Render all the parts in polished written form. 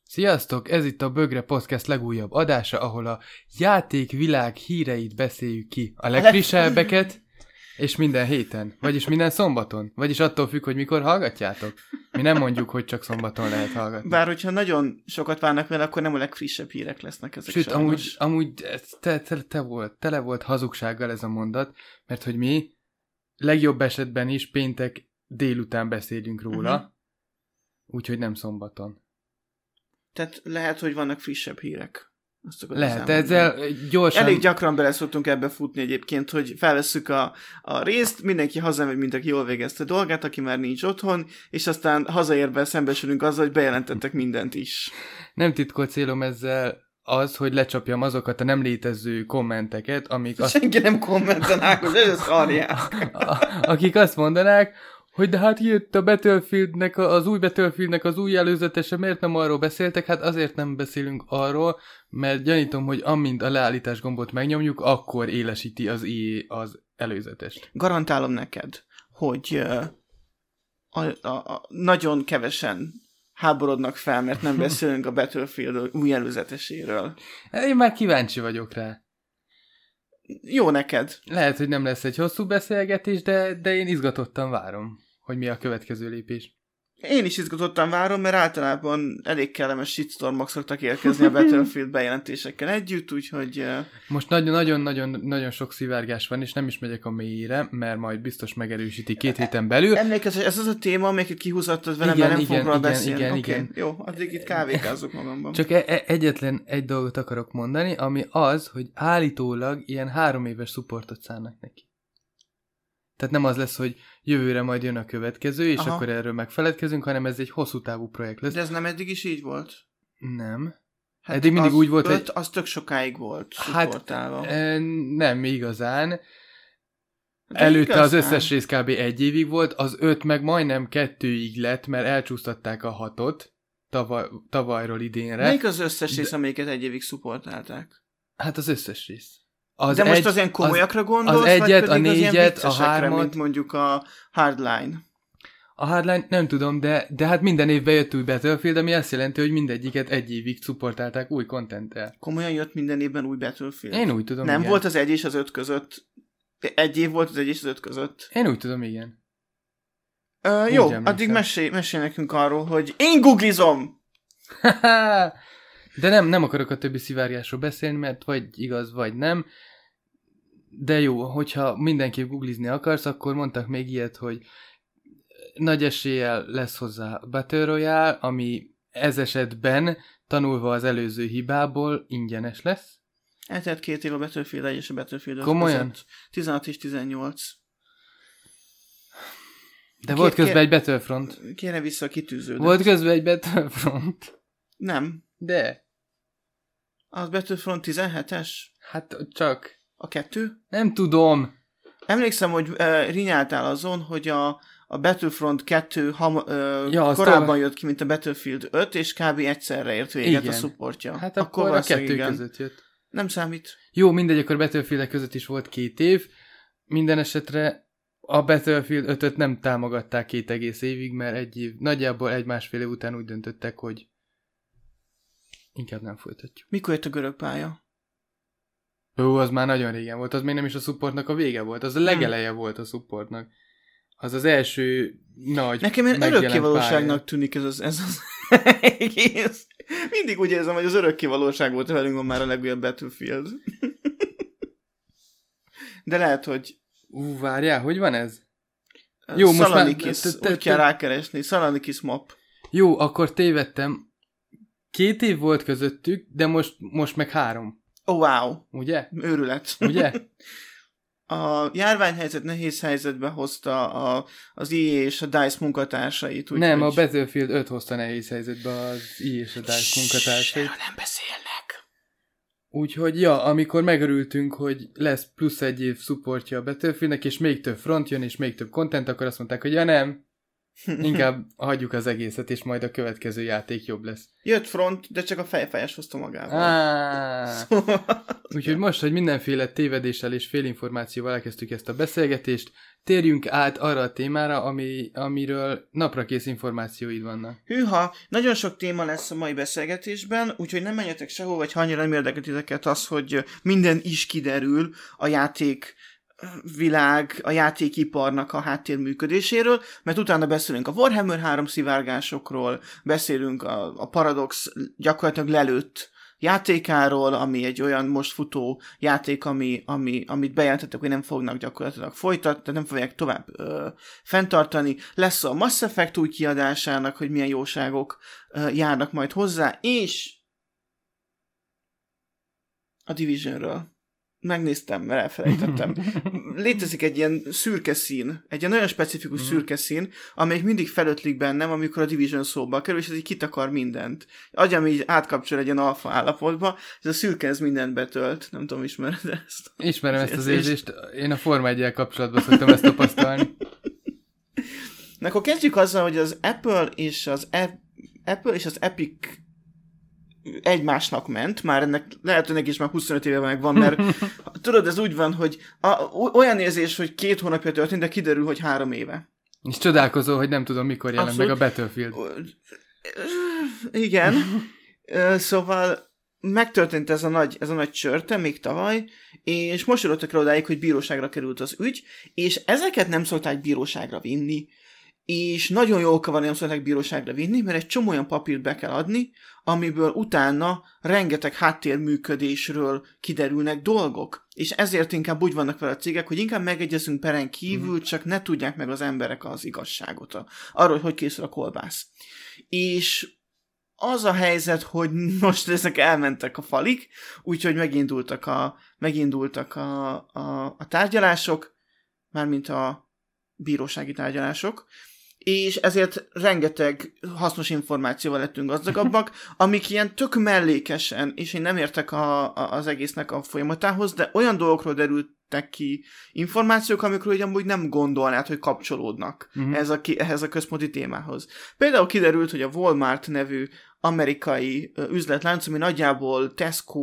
Sziasztok! Ez itt a Bögre Podcast legújabb adása, ahol a játékvilág híreit beszéljük ki. A legfrissebbeket, és minden héten. Vagyis minden szombaton. Vagyis attól függ, hogy mikor hallgatjátok. Mi nem mondjuk, hogy csak szombaton lehet hallgatni. Bár hogyha nagyon sokat várnak vele, akkor nem a legfrissebb hírek lesznek ezek. Sőt, amúgy tele volt hazugsággal ez a mondat, mert hogy mi legjobb esetben is péntek délután beszélünk róla, úgyhogy nem szombaton. Tehát lehet, hogy vannak frissebb hírek. Lehet, ezzel gyorsan... Elég gyakran bele szoktunk ebbe futni egyébként, hogy felvesszük a részt, mindenki hazamegy, mint aki jól végezte dolgát, aki már nincs otthon, és aztán hazaérve szembesülünk azzal, hogy bejelentettek mindent is. Nem titkolt célom ezzel az, hogy lecsapjam azokat a nem létező kommenteket, amik... Senki nem kommentenák, hogy ez szarják. Akik azt mondanák, hogy de hát jött a Battlefieldnek, az új Battlefieldnek az új előzetese, miért nem arról beszéltek? Hát azért nem beszélünk arról, mert gyanítom, hogy amint a leállítás gombot megnyomjuk, akkor élesíti az EA az előzetest. Garantálom neked, hogy nagyon kevesen háborodnak fel, mert nem beszélünk a Battlefield új előzeteséről. Én már kíváncsi vagyok rá. Jó neked. Lehet, hogy nem lesz egy hosszú beszélgetés, de én izgatottan várom, hogy mi a következő lépés. Én is izgatottan várom, mert általában elég kellemes shitstormok szoktak érkezni a Battlefield bejelentésekkel együtt, úgyhogy... Most nagyon sok szivárgás van, és nem is megyek a mélyére, mert majd biztos megerősíti 2 héten belül. Emlékezz, ez az a téma, amiket kihúzottad velem, mert nem fogunk róla beszélni. Igen. Jó, addig itt kávékázzuk magamban. Csak egyetlen egy dolgot akarok mondani, ami az, hogy állítólag ilyen 3 éves supportot szánnak neki. Tehát nem az lesz, hogy jövőre majd jön a következő, és akkor erről megfeledkezünk, hanem ez egy hosszú távú projekt lesz. De ez nem eddig is így volt? Nem. Hát eddig mindig úgy volt, hogy... Az tök sokáig volt supportálva. Hát nem igazán. De előtte igazán. Az összes rész kb. 1 évig volt, az 5 meg majdnem 2-ig lett, mert elcsúsztatták a 6-ot tavalyról idénre. Melyik az összes rész, amelyiket 1 évig supportálták? Hát az összes rész. De most az ilyen komolyakra gondolsz, az egyet, vagy pedig a 4-et, a 3-at, mint mondjuk a Hardline? A Hardline nem tudom, de hát minden évben jött új Battlefield, ami azt jelenti, hogy mindegyiket 1 évig supportálták új contenttel. Komolyan jött minden évben új Battlefield? Én úgy tudom, nem igen. Volt az 1 és az 5 között? 1 év volt az 1 és az 5 között? Én úgy tudom, igen. Jó, addig mesélj nekünk arról, hogy én googlizom! De nem akarok a többi szivárgásról beszélni, mert vagy igaz, vagy nem. De jó, hogyha mindenképp googlizni akarsz, akkor mondtak még ilyet, hogy nagy eséllyel lesz hozzá Battle Royale, ami ez esetben, tanulva az előző hibából, ingyenes lesz. Eltelt 2 év a Battlefield 1 és a Battlefield 5 komolyan? 16 és 18. De volt közben egy Battlefront. Kérne vissza a kitűződet. Volt közben egy Battlefront. Nem. De. Az Battlefront 17-es? Hát csak. A 2? Nem tudom. Emlékszem, hogy rinyáltál azon, hogy a Battlefront 2 korábban jött ki, mint a Battlefield 5, és kb. Egyszerre ért véget a supportja. Hát akkor a 2 között jött. Nem számít. Jó, mindegy, akkor a Battlefield között is volt 2 év. Minden esetre a Battlefield 5-öt nem támogatták 2 egész évig, mert 1 év, nagyjából 1-1,5 év után úgy döntöttek, hogy inkább nem folytatjuk. Mikor jött a görög pálya? Ó, az már nagyon régen volt, az még nem is a supportnak a vége volt, az a legeleje volt a supportnak. Az az első nagy nekem ilyen örökkévalóságnak tűnik ez az egész. Mindig úgy érzem, hogy az örökkévalóság volt velünk, van már a legújabb Battlefield. De lehet, hogy... Várjál, hogy van ez? Jó, Szalanikis, úgy kell rákeresni. Szalanikis map. Jó, akkor tévedtem. 2 év volt közöttük, de most meg 3. Oh, wow. Ugye? Őrület. Ugye? A járványhelyzet nehéz helyzetbe hozta az EA és a DICE munkatársait. Nem, a Battlefield 5 hozta nehéz helyzetbe az EA és a DICE munkatársait. Erről nem beszélnek. Úgyhogy, amikor megörültünk, hogy lesz plusz 1 év supportja a Battlefieldnek, és még több front jön, és még több content, akkor azt mondták, hogy ja nem. Inkább hagyjuk az egészet, és majd a következő játék jobb lesz. Jött Front, de csak a fejfájás hozta magával. Szóval... Úgyhogy most, hogy mindenféle tévedéssel és félinformációval elkezdtük ezt a beszélgetést, térjünk át arra a témára, amiről naprakész információid vannak. Hűha, nagyon sok téma lesz a mai beszélgetésben, úgyhogy nem menjetek sehol, vagy ha annyira nem érdekel titeket az, hogy minden is kiderül a játékvilág, a játékiparnak a háttér működéséről, mert utána beszélünk a Warhammer 3 szivárgásokról, beszélünk a Paradox gyakorlatilag lelőtt játékáról, ami egy olyan most futó játék, amit bejelentettek, hogy nem fognak gyakorlatilag folytatni, tehát nem fogják tovább fenntartani. Lesz a Mass Effect új kiadásának, hogy milyen jóságok járnak majd hozzá, és a Divisionről. Megnéztem, mert elfelejtettem. Létezik egy ilyen szürke szín, egy ilyen nagyon specifikus szürke szín, amelyik mindig felötlik bennem, amikor a Division szóba kerül, és ez így kitakar mindent. Agyam így átkapcsol egy ilyen alfa állapotba, ez a szürke ez mindent betölt. Nem tudom, ismered ezt? Ismerem ezt az érzést. Én a Forma 1-jel kapcsolatban szoktam ezt tapasztalni. Na akkor kezdjük azzal, hogy az Apple és az Epic egymásnak ment, már ennek lehet, hogy neki is már 25 éve megvan, mert tudod, ez úgy van, hogy olyan érzés, hogy 2 hónapja történt, de kiderül, hogy 3 éve. És csodálkozó, hogy nem tudom, mikor jelent meg a Battlefield. Igen. Szóval megtörtént ez a nagy csörte még tavaly, és most jutottak rá odáig, hogy bíróságra került az ügy, és ezeket nem szokták bíróságra vinni, és nagyon jó oka van, nem szokták bíróságra vinni, mert egy csomó olyan papírt be kell adni, amiből utána rengeteg háttérműködésről kiderülnek dolgok. És ezért inkább úgy vannak vele a cégek, hogy inkább megegyezünk peren kívül, csak ne tudják meg az emberek az igazságot. Arról, hogy készül a kolbász. És az a helyzet, hogy most ezek elmentek a falik, úgyhogy megindultak a tárgyalások, mármint a bírósági tárgyalások, és ezért rengeteg hasznos információval lettünk gazdagabbak, amik ilyen tök mellékesen, és én nem értek az egésznek a folyamatához, de olyan dolgokról derültek ki információk, amikről ugye amúgy nem gondolnád, hogy kapcsolódnak ehhez a központi témához. Például kiderült, hogy a Walmart nevű amerikai üzletlánc, ami nagyjából Tesco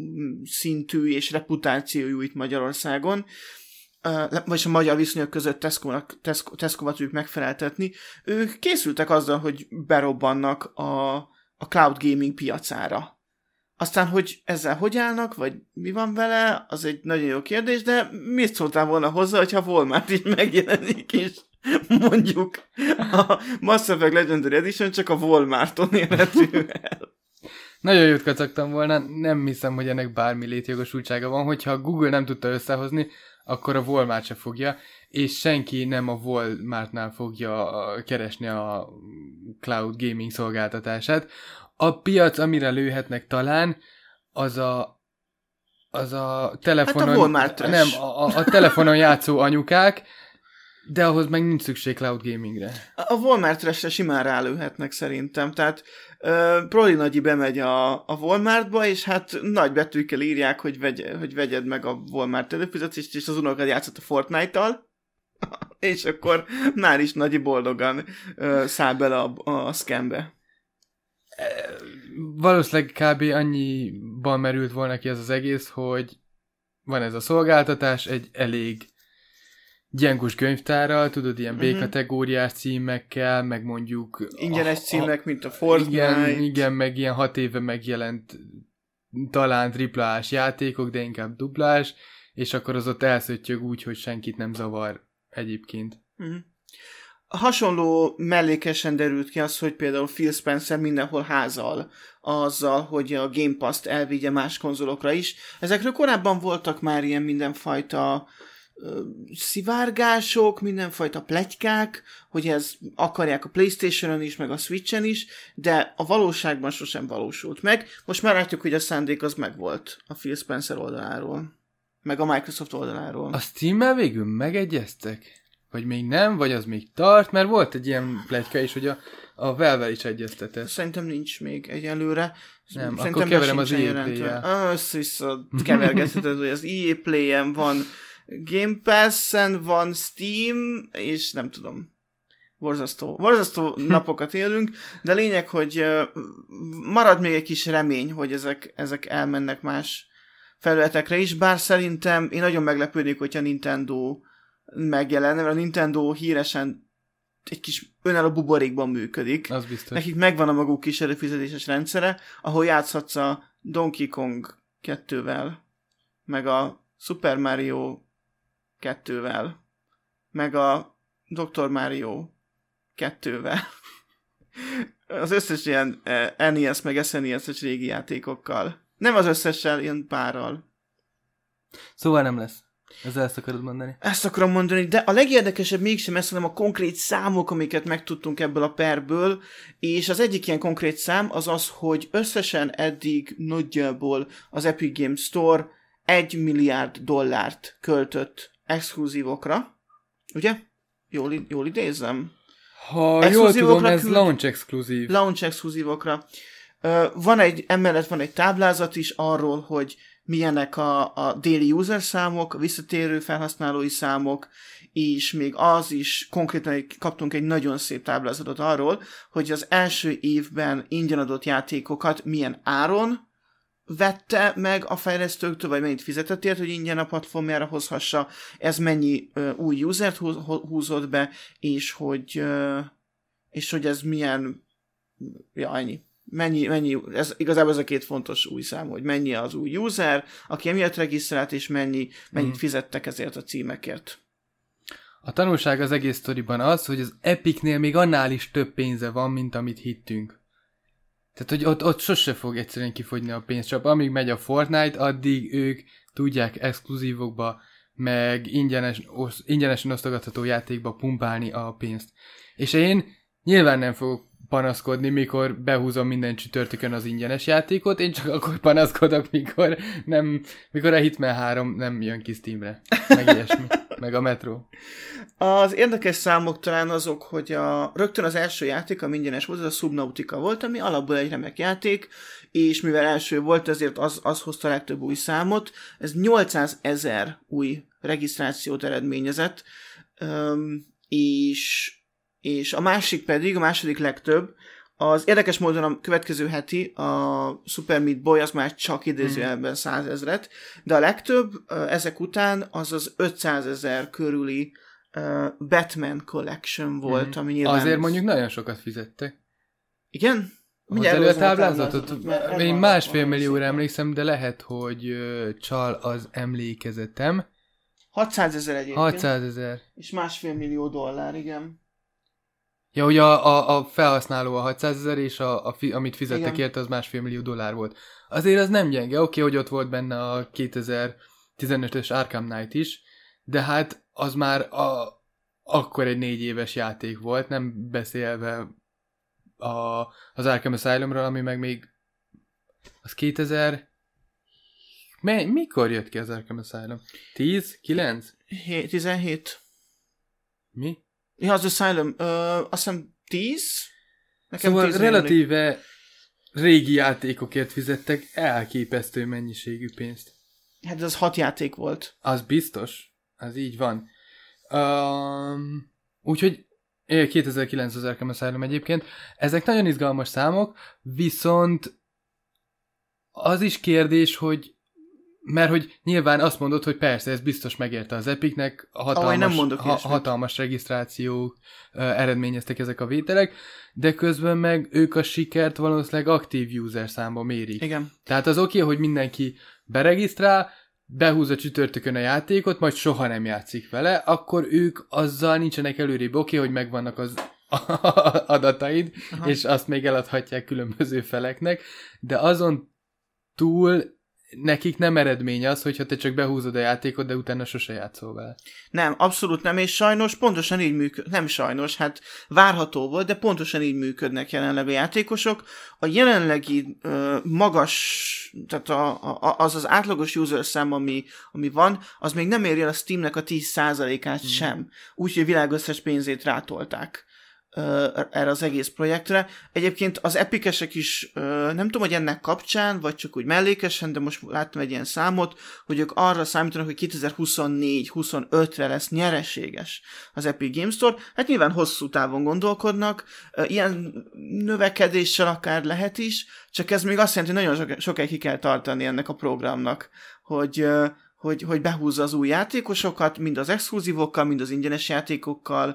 szintű és reputációjú itt Magyarországon, vagyis a magyar viszonyok között Tesco-val tudjuk megfeleltetni, ők készültek azzal, hogy berobbannak a cloud gaming piacára. Aztán, hogy ezzel hogy állnak, vagy mi van vele, az egy nagyon jó kérdés, de mit szóltál volna hozzá, hogyha Walmart így megjelenik, és mondjuk a Mass Effect Legendary Edition csak a Walmarton érhető el. Nagyon jót kacagtam volna, nem hiszem, hogy ennek bármi létjogosultsága van, hogyha a Google nem tudta összehozni, akkor a Walmart se fogja, és senki nem a Walmartnál fogja keresni a cloud gaming szolgáltatását. A piac, amire lőhetnek talán, az a telefonon... Hát a Walmart nem, a telefonon játszó anyukák, de ahhoz meg nincs szükség cloud gamingre. A Walmart-resre simán rálőhetnek szerintem, tehát Proli Nagyi bemegy a Walmartba, és hát nagy betűkkel írják, hogy vegyed meg a Walmart előfizetést, és az unokád játszott a Fortnite-tal, és akkor már is Nagyi boldogan száll bele a scambe. Valószínűleg kb. Annyiban merült volna ki ez az egész, hogy van ez a szolgáltatás, egy elég gyengus könyvtárral, tudod, ilyen B-kategóriás címekkel, meg mondjuk... Ingyenes címek, mint a Fortnite. Igen, meg ilyen 6 éve megjelent talán triplás játékok, de inkább duplás, és akkor az ott elszöttyög úgy, hogy senkit nem zavar egyébként. Hasonló mellékesen derült ki az, hogy például Phil Spencer mindenhol házal azzal, hogy a Game Pass-t elvigye más konzolokra is. Ezekről korábban voltak már ilyen mindenfajta szivárgások, mindenfajta pletykák, hogy ez akarják a PlayStation-on is, meg a Switch-en is, de a valóságban sosem valósult meg. Most már látjuk, hogy a szándék az megvolt a Phil Spencer oldaláról, meg a Microsoft oldaláról. A Steam-mel végül megegyeztek? Vagy még nem, vagy az még tart? Mert volt egy ilyen pletyka is, hogy a Valve-vel is egyeztetett. Szerintem nincs még egyelőre. Nem, akkor keverem az EA Play-jel. Össze-vissza kevergetheted, hogy az EA Play-en van Game Pass-en van Steam, és nem tudom. Borzasztó napokat élünk, de lényeg, hogy marad még egy kis remény, hogy ezek elmennek más felületekre is, bár szerintem én nagyon meglepődnék, hogyha a Nintendo megjelenne, mert a Nintendo híresen egy kis önálló buborékban működik. Az biztos. Nekik megvan a maguk kis előfizetéses rendszere, ahol játszhatsz a Donkey Kong 2-vel, meg a Super Mario 2-vel, meg a Dr. Mario 2-vel. Az összes ilyen NES meg SNES-es régi játékokkal. Nem az összessel, ilyen párral. Szóval nem lesz. Ezzel ezt akarod mondani? Ezt akarom mondani, de a legérdekesebb mégsem ez, hanem a konkrét számok, amiket megtudtunk ebből a perből, és az egyik ilyen konkrét szám az az, hogy összesen eddig nagyjából az Epic Games Store $1 milliárd költött exkluzívokra. Ugye? Jól idézem? Ha jól tudom, ez launch exkluzív. Launch exkluzívokra. Emellett van egy táblázat is arról, hogy milyenek a daily user számok, a visszatérő felhasználói számok, és még az is konkrétan kaptunk egy nagyon szép táblázatot arról, hogy az első évben ingyen adott játékokat milyen áron vette meg a fejlesztőktől, vagy mennyit fizetett ért, hogy ingyen a platformjára hozhassa, ez mennyi új usert húzott be, és hogy ez milyen, ennyi. Mennyi, igazából ez a két fontos új szám, hogy mennyi az új user, aki emiatt regisztrált, és mennyit fizettek ezért a címekért. A tanulság az egész sztoriban az, hogy az Epicnél még annál is több pénze van, mint amit hittünk. Tehát, hogy ott sose fog egyszerűen kifogyni a pénz, csak amíg megy a Fortnite, addig ők tudják exkluzívokba, meg ingyenesen osztogatható játékba pumpálni a pénzt. És én nyilván nem fogok panaszkodni, mikor behúzom minden csütörtökön az ingyenes játékot, én csak akkor panaszkodok, mikor a Hitman 3 nem jön ki Steamre, meg ilyesmi, meg a Metro. Az érdekes számok talán azok, hogy rögtön az első játék, ami ingyenes volt, az a Subnautica volt, ami alapból egy remek játék, és mivel első volt, ezért az hozta a legtöbb új számot. Ez 800 000 új regisztrációt eredményezett, és a második legtöbb, az érdekes módon a következő heti, a Super Meat Boy, az már csak idézőjelben 100 000, de a legtöbb ezek után az 500 000 körüli Batman Collection volt, ami nyilván... Azért mondjuk nagyon sokat fizettek. Igen? Mindjárt elő a táblázatot? Én 1,5 millióra emlékszem, de lehet, hogy csal az emlékezetem. 600 000 egyébként. 600 000. És $1,5 millió, igen. Ja, ugye a felhasználó a 600 000, és amit fizettek érte, az $1,5 millió volt. Azért az nem gyenge. Oké, hogy ott volt benne a 2015-ös Arkham Knight is, de hát az már akkor egy 4 éves játék volt, nem beszélve az Arkham Asylumról, ami meg még az 2000... Mikor jött ki az Arkham Asylum? 10? 9? 17. Mi? Ja, az Asylum, azt hiszem 10? Nekem szóval 10 relatíve régi játékokért fizettek elképesztő mennyiségű pénzt. Hát az 6 játék volt. Az biztos. Az így van. Úgyhogy 2009 az Arkham Asylum egyébként. Ezek nagyon izgalmas számok, viszont az is kérdés, hogy mert hogy nyilván azt mondod, hogy persze, ez biztos megérte az Epicnek, hatalmas regisztrációk eredményeztek ezek a vételek, de közben meg ők a sikert valószínűleg aktív user számba mérik. Igen. Tehát az oké, hogy mindenki beregisztrál, behúz a csütörtökön a játékot, majd soha nem játszik vele, akkor ők azzal nincsenek előrébb. Oké, hogy megvannak az adataid, és azt még eladhatják különböző feleknek, de azon túl nekik nem eredmény az, hogyha te csak behúzod a játékot, de utána sose játszol vele. Nem, abszolút nem, és sajnos pontosan így működ. Nem sajnos, hát várható volt, de pontosan így működnek jelenleg a játékosok. A jelenlegi magas, tehát az átlagos user szám, ami van, az még nem éri el a Steamnek a 10%-át sem. Úgyhogy világ összes pénzét rátolták erre az egész projektre. Egyébként az epikesek is, nem tudom, hogy ennek kapcsán, vagy csak úgy mellékesen, de most láttam egy ilyen számot, hogy ők arra számítanak, hogy 2024-25-re lesz nyereséges az Epic Games Store. Hát nyilván hosszú távon gondolkodnak, ilyen növekedéssel akár lehet is, csak ez még azt jelenti, hogy nagyon sokáig ki kell tartani ennek a programnak, hogy behúzza az új játékosokat, mind az exkluzívokkal, mind az ingyenes játékokkal.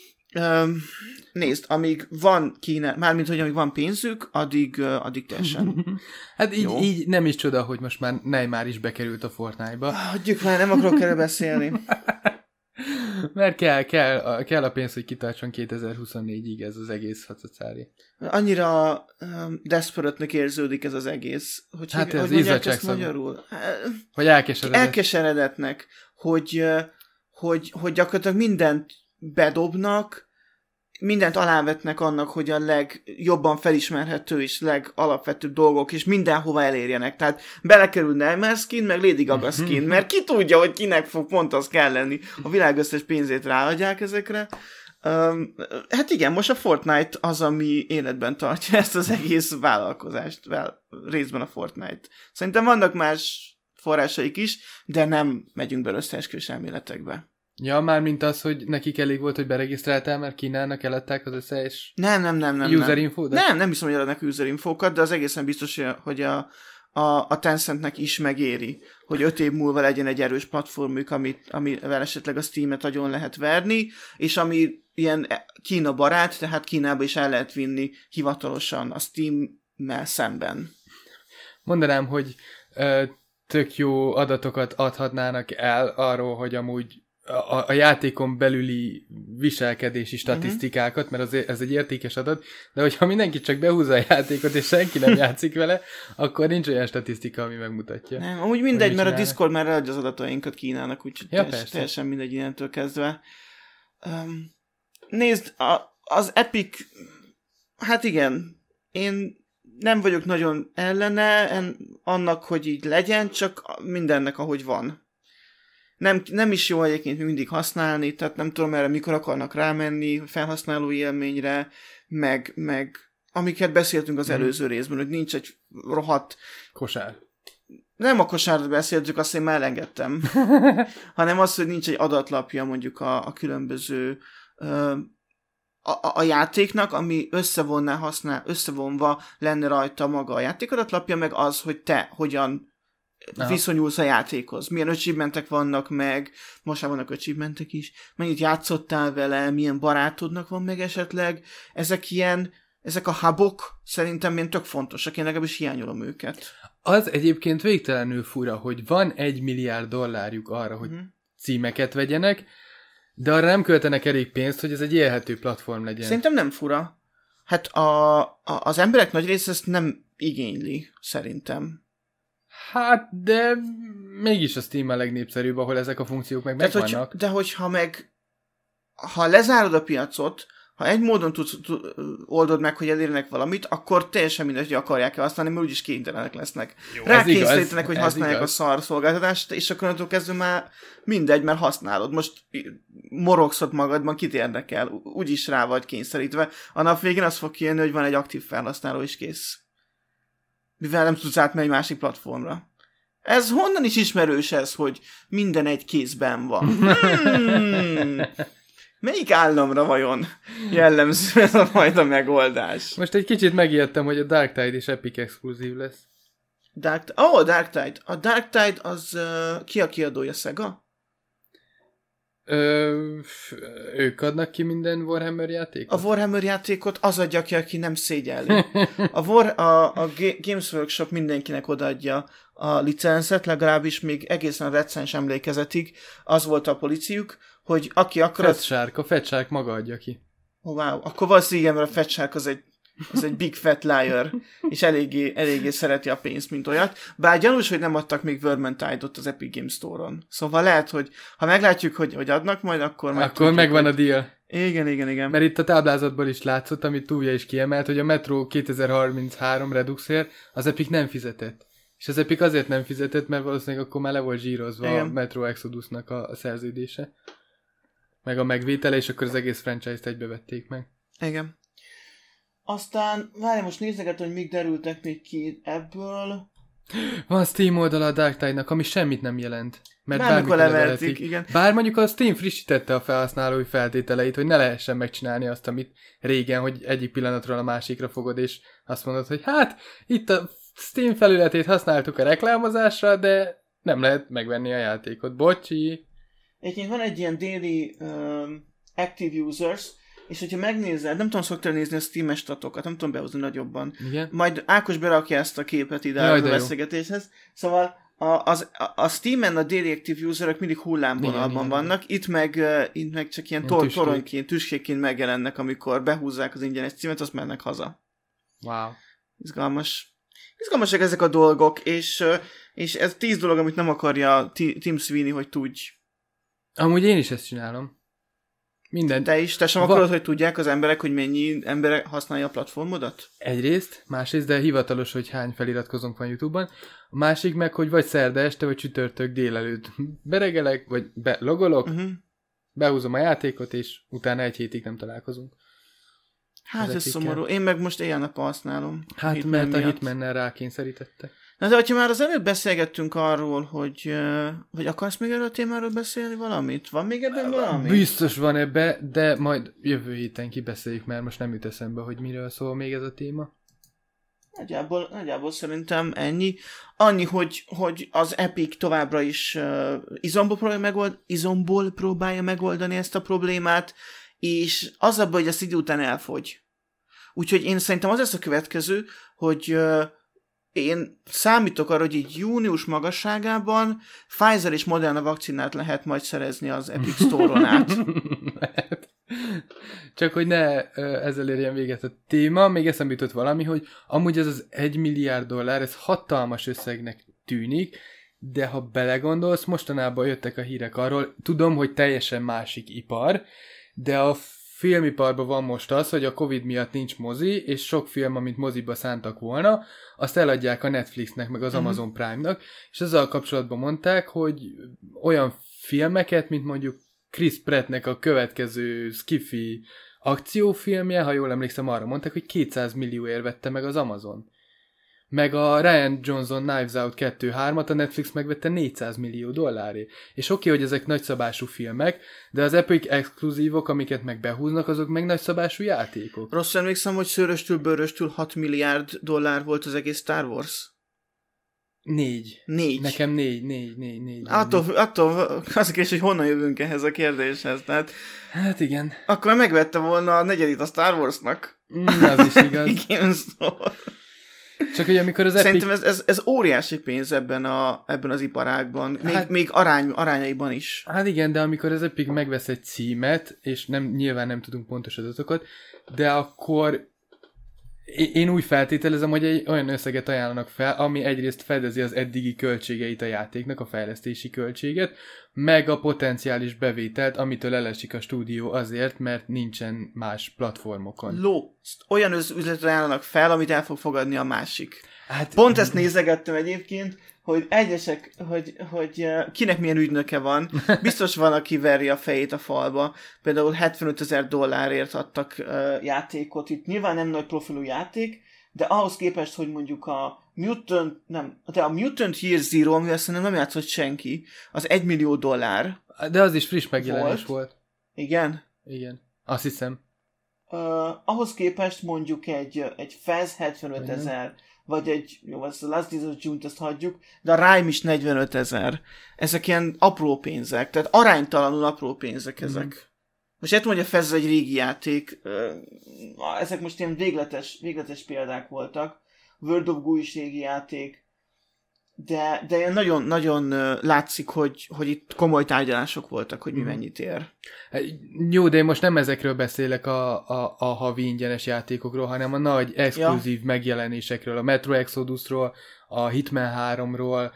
Nézd, amíg van mármint, hogy amíg van pénzük, addig teljesen. Hát így nem is csoda, hogy most már Neymar is bekerült a Fortnite-ba. Hagyjuk már, nem akarok erre beszélni. Mert kell a pénz, hogy kitartson 2024-ig ez az egész hacacári. Annyira desperate-nek érződik ez az egész. Hát ez mondják ezt magyarul? Hogy elkeseredetnek, hogy gyakorlatilag mindent bedobnak, mindent alávetnek annak, hogy a legjobban felismerhető és legalapvetőbb dolgok, és mindenhova elérjenek. Tehát belekerül Neymar skin, meg Lady Gaga skin, mert ki tudja, hogy kinek fog pont az kell lenni. A világ összes pénzét ráadják ezekre. Hát igen, most a Fortnite az, ami életben tartja ezt az egész vállalkozást, részben a Fortnite. Szerintem vannak más forrásaik is, de nem megyünk bele összeesküvés elméletekbe. Ja, már mint az, hogy nekik elég volt, hogy beregisztráltál, mert Kínának eladták az összes nem. user infót? Nem hiszem, hogy eladnak user infókat, de az egészen biztos, hogy a Tencentnek is megéri, hogy 5 év múlva legyen egy erős platformjuk, amivel esetleg a Steam-et nagyon lehet verni, és ami ilyen Kína barát, tehát Kínába is el lehet vinni hivatalosan a Steam-mel szemben. Mondanám, hogy tök jó adatokat adhatnának el arról, hogy amúgy a játékon belüli viselkedési statisztikákat, mert ez egy értékes adat, de hogyha mindenki csak behúzza a játékot, és senki nem játszik vele, akkor nincs olyan statisztika, ami megmutatja. Nem, amúgy mindegy, mert a Discord már eladja az adatainkat Kínának, úgyhogy ja, teljesen mindegy innentől kezdve. Nézd, az Epic, hát igen, én nem vagyok nagyon ellene annak, hogy így legyen, csak mindennek, ahogy van. Nem is jó egyébként mindig használni, tehát nem tudom erre mikor akarnak rámenni, felhasználó élményre, meg amiket beszéltünk az előző részben, hogy nincs egy rohadt... Kosár. Nem a kosárra beszéltük, azt én már elengedtem, hanem az, hogy nincs egy adatlapja mondjuk a különböző a játéknak, ami összevonva lenne rajta maga a játékadatlapja, meg az, hogy te hogyan viszonyulsz a játékhoz. Milyen achievementek vannak meg, most már vannak achievementek is, mennyit játszottál vele, milyen barátodnak van meg esetleg. Ezek a hubok szerintem ilyen tök fontosak, én legalábbis hiányolom őket. Az egyébként végtelenül fura, hogy van $1 milliárd arra, hogy címeket vegyenek, de arra nem költenek elég pénzt, hogy ez egy élhető platform legyen. Szerintem nem fura. Hát az emberek nagy része ezt nem igényli, szerintem. Hát, de mégis a Steam a legnépszerűbb, ahol ezek a funkciók meg megvannak. De hogyha ha lezárod a piacot, ha egy módon oldod meg, hogy elérnek valamit, akkor teljesen mindegy, hogy akarják-e használni, mert úgyis kénytelenek lesznek. Rákényszerítenek, hogy használják a szar szolgáltatást, és akkor onnantól kezdve már mindegy, mert használod. Most morogszod magadban, kit érdekel, úgyis rá vagy kényszerítve. A nap végén az fog kijönni, hogy van egy aktív felhasználó, és kész. Mivel nem tudsz átmenni egy másik platformra. Ez honnan is ismerős ez, hogy minden egy kézben van? Melyik államra vajon jellemző ez a majd a megoldás? Most egy kicsit megijedtem, hogy a Dark Tide is Epic exkluzív lesz. Dark Tide. A Dark Tide az ki a kiadója, Sega? Ők adnak ki minden Warhammer játékot? A Warhammer játékot az adja ki, aki nem szégyelli. A Games Workshop mindenkinek odaadja a licencet, legalábbis még egészen recens emlékezetig az volt a políciuk, hogy aki akar... A Fat Shark maga adja ki. Oh, wow. Akkor valószínűleg, mert a Fat Shark az egy big fat liar, és eléggé szereti a pénzt, mint olyat. Bár gyanús, hogy nem adtak még Vermintide-ot az Epic Games Store-on. Szóval lehet, hogy ha meglátjuk, hogy adnak majd, akkor megvan a deal. Igen. Mert itt a táblázatból is látszott, amit Túlja is kiemelt, hogy a Metro 2033 Reduxért az Epic nem fizetett. És az Epic azért nem fizetett, mert valószínűleg akkor már le volt zsírozva a Metro Exodusnak a szerződése. Meg a megvétele, és akkor az egész franchise-t egybevették meg. Igen. Aztán, várj, most nézegetem, hogy mik derültek még ki ebből. Van Steam oldala a Dark Tide-nak, ami semmit nem jelent. Mert Bármikor bármikor levertik, igen. Bár mondjuk a Steam frissítette a felhasználói feltételeit, hogy ne lehessen megcsinálni azt, amit régen, hogy egyik pillanatról a másikra fogod, és azt mondod, hogy hát, itt a Steam felületét használtuk a reklámozásra, de nem lehet megvenni a játékot. Bocsi! Egyébként van egy ilyen daily active users, és hogyha megnézed, nem tudom, szoktál nézni a Steam-es statokat, nem tudom behozni nagyobban. Igen? Majd Ákos berakja ezt a képet ide a beszélgetéshez. Szóval a Steam-en a daily active userek mindig hullámvonalban vannak, itt meg csak ilyen toronyként, tüskéként megjelennek, amikor behúzzák az ingyenes címet, azt mennek haza. Wow. Izgalmasak ezek a dolgok, és ez 10 dolog, amit nem akarja Tim Sweeney, hogy tudj. Amúgy én is ezt csinálom. Minden. Te sem akarod, hogy tudják az emberek, hogy mennyi ember használja a platformodat? Egyrészt, másrészt, de hivatalos, hogy hány feliratkozónk van YouTube-on. A másik meg, hogy vagy szerda este, vagy csütörtök délelőtt beregelek, vagy belogolok, behúzom a játékot, és utána egy hétig nem találkozunk. Hát ez szomorú. Én meg most éjjel-nappal használom. Hát mert a Hitmannel rákényszerítettek. Na de hogyha már az előbb beszélgettünk arról, hogy akarsz még erről a témáról beszélni valamit? Van még ebben valami? Biztos van ebbe, de majd jövő héten kibeszéljük, mert most nem jut eszembe, hogy miről szól még ez a téma. Nagyjából szerintem ennyi. Annyi, hogy az Epic továbbra is izomból próbálja megoldani ezt a problémát, és az abban, hogy ezt idő után elfogy. Úgyhogy én szerintem az lesz a következő, hogy én számítok arra, hogy így június magasságában Pfizer és Moderna vakcinát lehet majd szerezni az Epic Store-on át. Csak hogy ne ezzel érjen véget a téma, még eszembe jutott valami, hogy amúgy ez az $1 milliárd, ez hatalmas összegnek tűnik, de ha belegondolsz, mostanában jöttek a hírek arról, tudom, hogy teljesen másik ipar, de a filmiparban van most az, hogy a Covid miatt nincs mozi, és sok film, amit moziba szántak volna, azt eladják a Netflixnek, meg az Amazon Prime-nak, és ezzel kapcsolatban mondták, hogy olyan filmeket, mint mondjuk Chris Prattnek a következő sci-fi akciófilmje, ha jól emlékszem, arra mondták, hogy 200 millióért vette meg az Amazon. Meg a Rian Johnson Knives Out 2-3-at a Netflix megvette $400 millió. És oké, hogy ezek nagyszabású filmek, de az Epic exkluzívok, amiket meg behúznak, azok meg nagyszabású játékok. Rossz emlékszem, hogy szőröstől-bőröstől $6 milliárd volt az egész Star Wars? 4. Nekem 4. Attól az a kérdés, hogy honnan jövünk ehhez a kérdéshez. Tehát, hát igen. Akkor megvette volna a negyedik a Star Warsnak. Az is igaz. Igen, szóval. Csak hogy amikor az Epic... Szerintem ez óriási pénz ebben az iparágban, még arányaiban is. Hát igen, de amikor az Epic megvesz egy címet, és nyilván nem tudunk pontos adatokat, de akkor én úgy feltételezem, hogy egy olyan összeget ajánlanak fel, ami egyrészt fedezi az eddigi költségeit a játéknak, a fejlesztési költséget, meg a potenciális bevételt, amitől elesik a stúdió azért, mert nincsen más platformokon. Olyan üzletet ajánlanak fel, amit el fog fogadni a másik. Hát, pont ezt nézegettem egyébként, hogy egyesek, hogy kinek milyen ügynöke van. Biztos van, aki veri a fejét a falba. Például $75,000 adtak játékot. Itt nyilván nem nagy profilú játék, de ahhoz képest, hogy mondjuk a Mutant Year Zero, amivel szerintem nem játszott senki, az $1 millió. De az is friss megjelenés volt. Igen? Igen. Azt hiszem. Ahhoz képest mondjuk egy Fez 75,000, vagy az a Last Days of June-t azt hagyjuk, de a Rime is 45,000. Ezek ilyen apró pénzek, tehát aránytalanul apró pénzek ezek. Most értem, hogy a Fez egy régi játék, ezek most ilyen végletes példák voltak. World of Goo is régi játék, de nagyon, nagyon látszik, hogy itt komoly tárgyalások voltak, hogy mi mennyit ér. Jó, de én most nem ezekről beszélek a havi ingyenes játékokról, hanem a nagy exkluzív megjelenésekről, a Metro Exodusról, a Hitman 3-ról,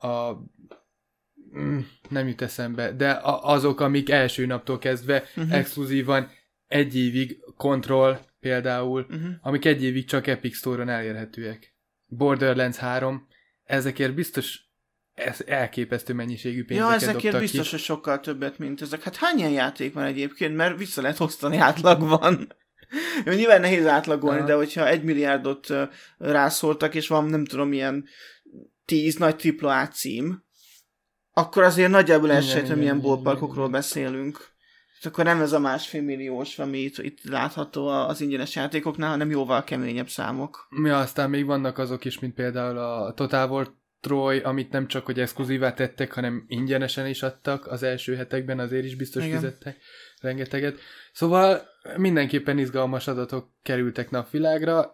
nem jut eszembe, de azok, amik első naptól kezdve exkluzívan egy évig, Control például, amik egy évig csak Epic Store-on elérhetőek. Borderlands 3, ezekért biztos elképesztő mennyiségű pénzeket dobtak ki. Ezekért biztos, hogy sokkal többet, mint ezek. Hát hány ilyen játék van egyébként, mert vissza lehet osztani átlagban. Nyilván nehéz átlagolni, Aha. de hogyha 1 milliárdot rászóltak, és van, nem tudom, ilyen 10 nagy AAA cím, akkor azért nagyjából elsejtem, milyen ballparkokról beszélünk. És akkor nem ez a 1,5 milliós, ami itt látható az ingyenes játékoknál, hanem jóval keményebb számok. Ja, aztán még vannak azok is, mint például a Total War Troy, amit nem csak hogy exkluzívá tettek, hanem ingyenesen is adtak az első hetekben, azért is biztos fizettek rengeteget. Szóval mindenképpen izgalmas adatok kerültek napvilágra.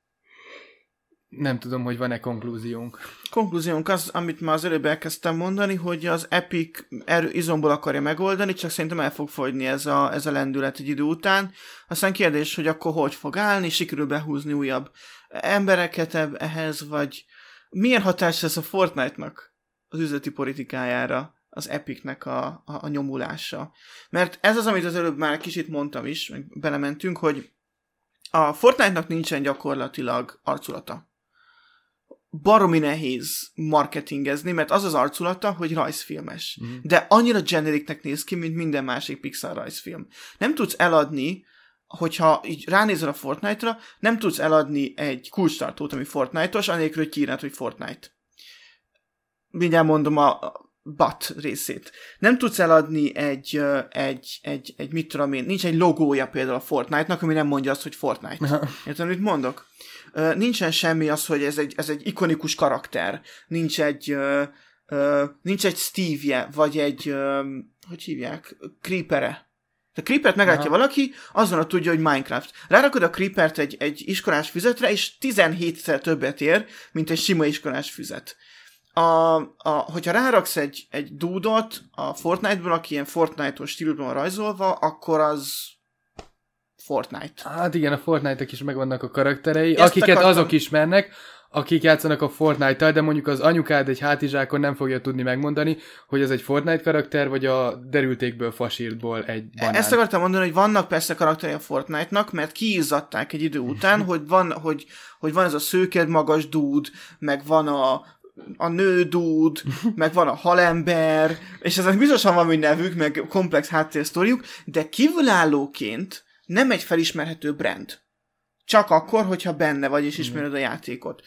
Nem tudom, hogy van-e konklúziónk. Konklúziónk az, amit már az előbb elkezdtem mondani, hogy az Epic izomból akarja megoldani, csak szerintem el fog fogyni ez a lendület egy idő után. Aztán kérdés, hogy akkor hogy fog állni, sikerül behúzni újabb embereket ehhez, vagy milyen hatás lesz a Fortnite-nak az üzleti politikájára, az Epicnek a nyomulása. Mert ez az, amit az előbb már kicsit mondtam is, meg belementünk, hogy a Fortnite-nak nincsen gyakorlatilag arculata. Baromi nehéz marketingezni, mert az arculata, hogy rajzfilmes. De annyira generiknek néz ki, mint minden másik Pixar rajzfilm. Nem tudsz eladni, hogyha így ránézel a Fortnite-ra, nem tudsz eladni egy kulcstartót, ami Fortnite-os, anélkül, hogy kiírnád, hogy Fortnite. Mindjárt mondom a but részét. Nem tudsz eladni egy mit tudom én, nincs egy logója például a Fortnite-nak, ami nem mondja azt, hogy Fortnite. Érted, mit mondok? Nincsen semmi az, hogy ez egy ikonikus karakter. Nincs egy Steve-je, vagy egy, hogy hívják, Creeper-e. A Creepert meglátja valaki, azonnal tudja, hogy Minecraft. Rárakod a Creepert egy iskolás füzetre, és 17-szer többet ér, mint egy sima iskolás füzet. Hogyha ráraksz egy dúdot a Fortnite-ból, aki ilyen Fortnite-os stílusban van rajzolva, akkor az Fortnite. Hát igen, a Fortnite-ek is megvannak a karakterei, akiket azok ismernek, akik játszanak a Fortnite-tal, de mondjuk az anyukád egy hátizsákon nem fogja tudni megmondani, hogy ez egy Fortnite karakter, vagy a derültékből, fasírtból egy banán. Ezt akartam mondani, hogy vannak persze karakterei a Fortnite-nak, mert kiizzadták egy idő után, hogy van ez a szőked magas dude, meg van a nő dude, meg van a halember, és ezek biztosan van egy nevük, meg komplex háttérsztoriuk, de kívülállóként nem egy felismerhető brand. Csak akkor, hogyha benne vagy, és ismered a játékot.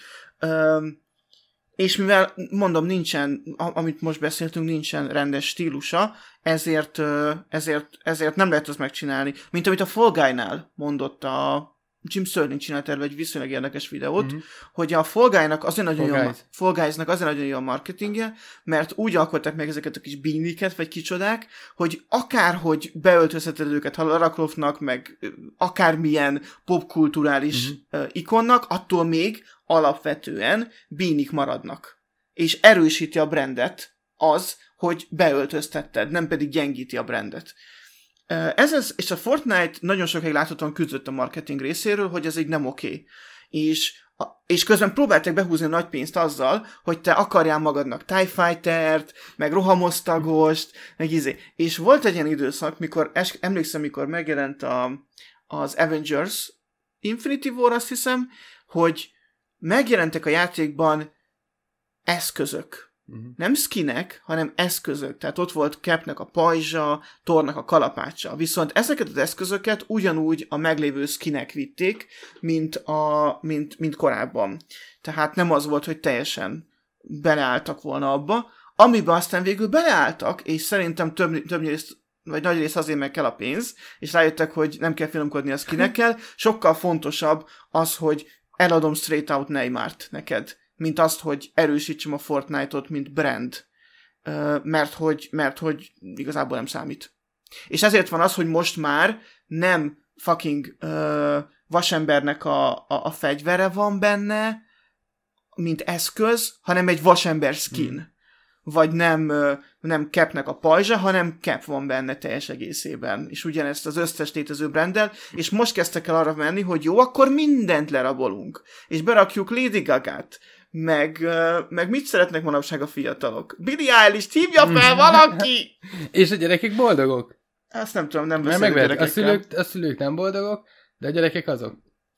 És mivel, mondom, nincsen, amit most beszéltünk, nincsen rendes stílusa, ezért nem lehet azt megcsinálni. Mint amit a Fall Guy-nál mondott a Jim Sterling csinált erről egy viszonylag érdekes videót, hogy a Fall Guy-nak azért nagyon jó a marketingje, mert úgy alkották meg ezeket a kis beaniket, vagy kicsodák, hogy akárhogy beöltözheted őket Lara Croftnak, meg akármilyen popkulturális ikonnak, attól még alapvetően beanik maradnak. És erősíti a brandet az, hogy beöltöztetted, nem pedig gyengíti a brandet. És a Fortnite nagyon sokáig láthatóan küzdött a marketing részéről, hogy ez így nem oké. És közben próbálták behúzni a nagy pénzt azzal, hogy te akarjál magadnak TIE Fightert, meg rohamosztagost, meg És volt egy ilyen időszak, emlékszem, mikor megjelent az Avengers Infinity War, azt hiszem, hogy megjelentek a játékban eszközök. Nem skinek, hanem eszközök. Tehát ott volt Capnek a pajzsa, Thornak a kalapácsa. Viszont ezeket az eszközöket ugyanúgy a meglévő skinek vitték, mint korábban. Tehát nem az volt, hogy teljesen beleálltak volna abba, amiben aztán végül beleálltak, és szerintem többnyire vagy nagy rész azért meg kell a pénz, és rájöttek, hogy nem kell filmkodni a skinekkel, sokkal fontosabb az, hogy eladom straight out Neymart neked, mint azt, hogy erősítsem a Fortnite-ot, mint brand, mert hogy igazából nem számít. És ezért van az, hogy most már nem fucking vasembernek a fegyvere van benne, mint eszköz, hanem egy vasember skin. Vagy nem Capnek a pajzsa, hanem Cap van benne teljes egészében. És ugyanezt az összes létező branddel, és most kezdtek el arra menni, hogy jó, akkor mindent lerabolunk. És berakjuk Lady Gagát, meg mit szeretnek manapság a fiatalok? Billie Eilish-t hívja fel valaki! És a gyerekek boldogok? Azt nem tudom, nem beszélek gyerekekkel. A szülők nem boldogok, de a gyerekek azok.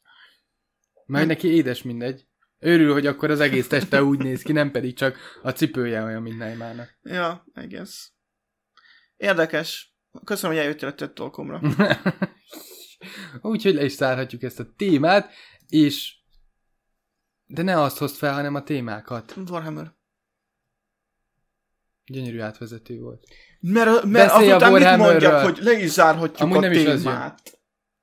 Majd neki édes mindegy. Örül, hogy akkor az egész teste úgy néz ki, nem pedig csak a cipője olyan, mint Neymarnak. Ja, I guess. Érdekes. Köszönöm, hogy eljöttél a TED Talkomra. Úgyhogy le is zárhatjuk ezt a témát, és de ne azt hozd fel, hanem a témákat. Warhammer. Gyönyörű átvezető volt. Mert azután mit mondjak, hogy le is zárhatjuk amúgy a témát.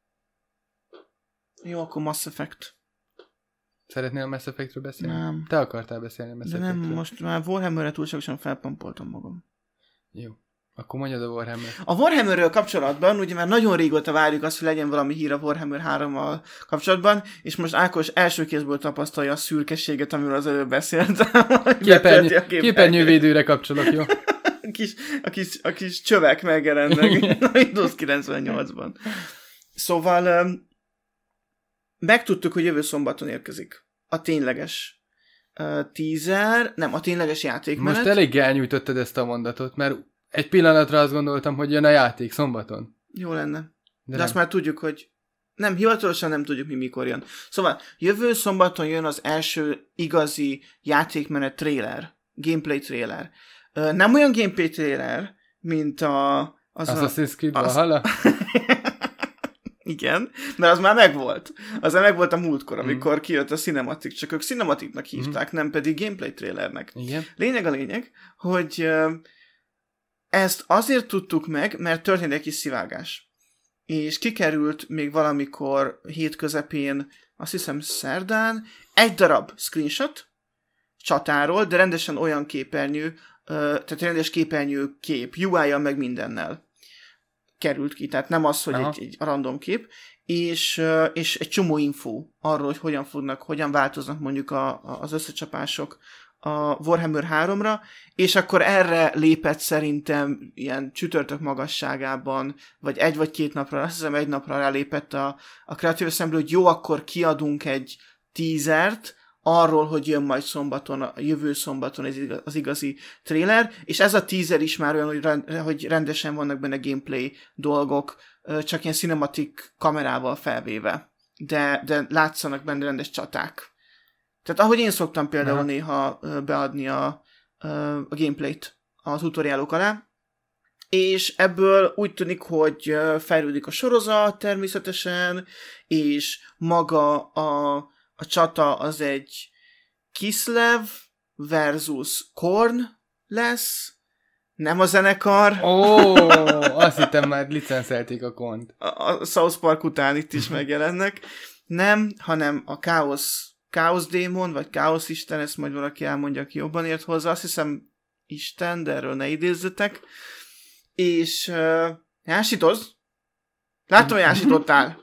Jó, akkor Mass Effect. Szeretnél a Mass Effectről beszélni? Nem. Te akartál beszélni a Mass Effectről. De nem, most már Warhammerre túlságosan felpampoltam magam. Jó. Akkor mondjad a Warhammer. A Warhammerről kapcsolatban, ugye már nagyon régóta várjuk azt, hogy legyen valami hír a Warhammer 3-mal kapcsolatban, és most Ákos első kézből tapasztalja a szürkességet, amiről az előbb beszéltem. Képernyővédőre kapcsolok, jó? a kis csövek megjelennek a Windows 98-ban. Szóval megtudtuk, hogy jövő szombaton érkezik a tényleges teaser, nem, a tényleges játékmenet. Most elég elnyújtottad ezt a mondatot, mert egy pillanatra azt gondoltam, hogy jön a játék szombaton. Jó lenne. De azt már tudjuk, hogy nem, hivatalosan nem tudjuk, mi mikor jön. Szóval jövő szombaton jön az első igazi játékmenet trailer, gameplay trailer. Nem olyan gameplay trailer, mint Assassin's Creed Valhalla? Igen, mert az már megvolt. Az már megvolt a múltkor, amikor kijött a Cinematic, csak ők Cinematicnak hívták, nem pedig gameplay trailernek. Igen. Lényeg, hogy ezt azért tudtuk meg, mert történt egy kis szivágás. És kikerült még valamikor hét közepén, azt hiszem szerdán, egy darab screenshot csatáról, de rendesen olyan képernyő, tehát rendes képernyő kép, UI-jal meg mindennel került ki, tehát nem az, hogy egy random kép, és egy csomó info arról, hogy hogyan változnak mondjuk az összecsapások a Warhammer 3-ra, és akkor erre lépett szerintem ilyen csütörtök magasságában, vagy egy vagy két napra, azt hiszem egy napra rálépett a Creative Assembly, hogy jó, akkor kiadunk egy teasert arról, hogy jön majd szombaton, a jövő szombaton az igazi trailer, és ez a teaser is már olyan, hogy rendesen vannak benne gameplay dolgok, csak ilyen cinematic kamerával felvéve, de látszanak benne rendes csaták. Tehát ahogy én szoktam például néha beadni a gameplayt a tutoriálok alá, és ebből úgy tűnik, hogy fejlődik a sorozat természetesen, és maga a csata az egy Kislev versus Korn lesz, nem a zenekar. Azt hittem már licenszelték a Kornt. A South Park után itt is megjelennek. Nem, hanem a Chaos Démon, vagy Chaos Isten, ezt majd valaki elmondja, aki jobban ért hozzá. Azt hiszem Isten, de erről ne idézzetek. És jásítoz? Látom, hogy jásítottál.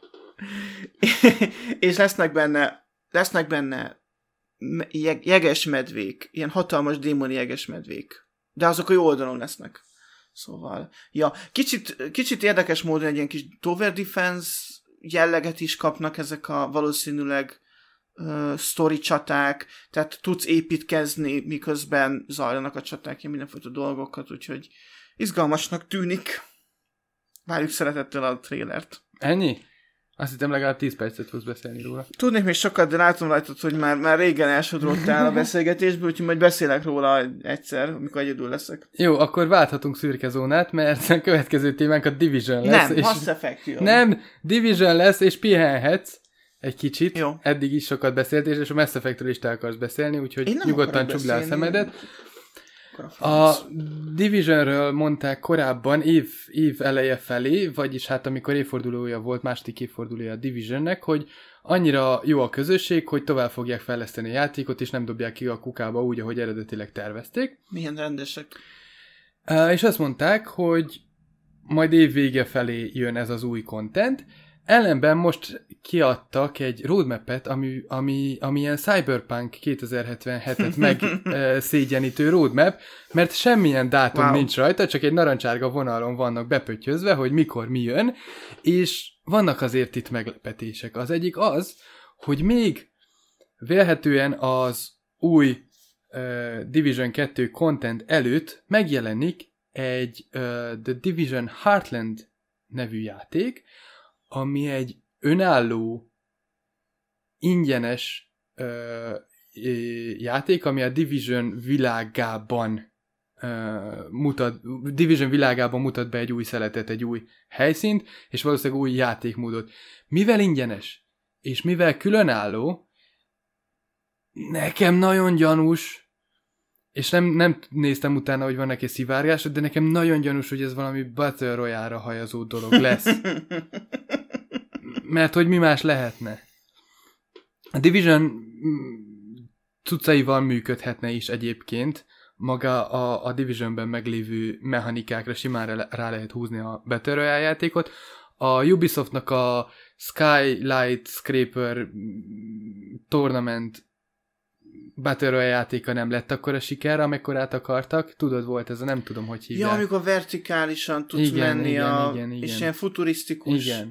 És lesznek benne jegesmedvék, ilyen hatalmas démoni jegesmedvék. De azok a jó oldalon lesznek. Szóval, ja, kicsit érdekes módon egy ilyen kis tower defense jelleget is kapnak ezek a valószínűleg story csaták, tehát tudsz építkezni, miközben zajlanak a csaták, ilyen mindenfajta dolgokat, úgyhogy izgalmasnak tűnik. Várjuk szeretettel a trailert. Ennyi? Azt hittem legalább 10 percet fogsz beszélni róla. Tudnék még sokat, de látom rajtad, hogy már régen elsodrottál a beszélgetésből, úgyhogy majd beszélek róla egyszer, amikor egyedül leszek. Jó, akkor válthatunk szürke zónát, mert a következő témánk a Division lesz. Nem, Mass Effect jön. Nem, Division lesz, és pihenhetsz egy kicsit. Jó. Eddig is sokat beszéltél, és a Mass Effectről is te akarsz beszélni, úgyhogy nyugodtan csukd le a szemedet. A Divisionről mondták korábban év eleje felé, vagyis hát amikor évfordulója volt, második évfordulója a Divisionnek, hogy annyira jó a közösség, hogy tovább fogják fejleszteni a játékot, és nem dobják ki a kukába úgy, ahogy eredetileg tervezték. Milyen rendesek. És azt mondták, hogy majd év vége felé jön ez az új content. Ellenben most kiadtak egy roadmap-et, ami ilyen Cyberpunk 2077-et megszégyenítő roadmap, mert semmilyen dátum nincs rajta, csak egy narancsárga vonalon vannak bepöttyözve, hogy mikor mi jön, és vannak azért itt meglepetések. Az egyik az, hogy még vélhetően az új Division 2 content előtt megjelenik egy The Division Heartland nevű játék, ami egy önálló, ingyenes játék, ami a Division világában Division világában mutat be egy új szeletet, egy új helyszínt, és valószínűleg új játékmódot. Mivel ingyenes, és mivel különálló, nekem nagyon gyanús, és nem néztem utána, hogy van neki szivárgás, de nekem nagyon gyanús, hogy ez valami Battle Royale-ra hajazó dolog lesz. Mert hogy mi más lehetne? A Division cuccaival működhetne is egyébként, maga a Divisionben meglévő mechanikákra simán rá lehet húzni a Battle Royale játékot. A Ubisoftnak a Skylight Scraper Tournament Battle Royale játéka nem lett akkora siker, amekkorát akartak. Tudod, volt ez a nem tudom, hogy hívják. Ja, amikor vertikálisan tudsz menni, igen. És ilyen futurisztikus. Igen.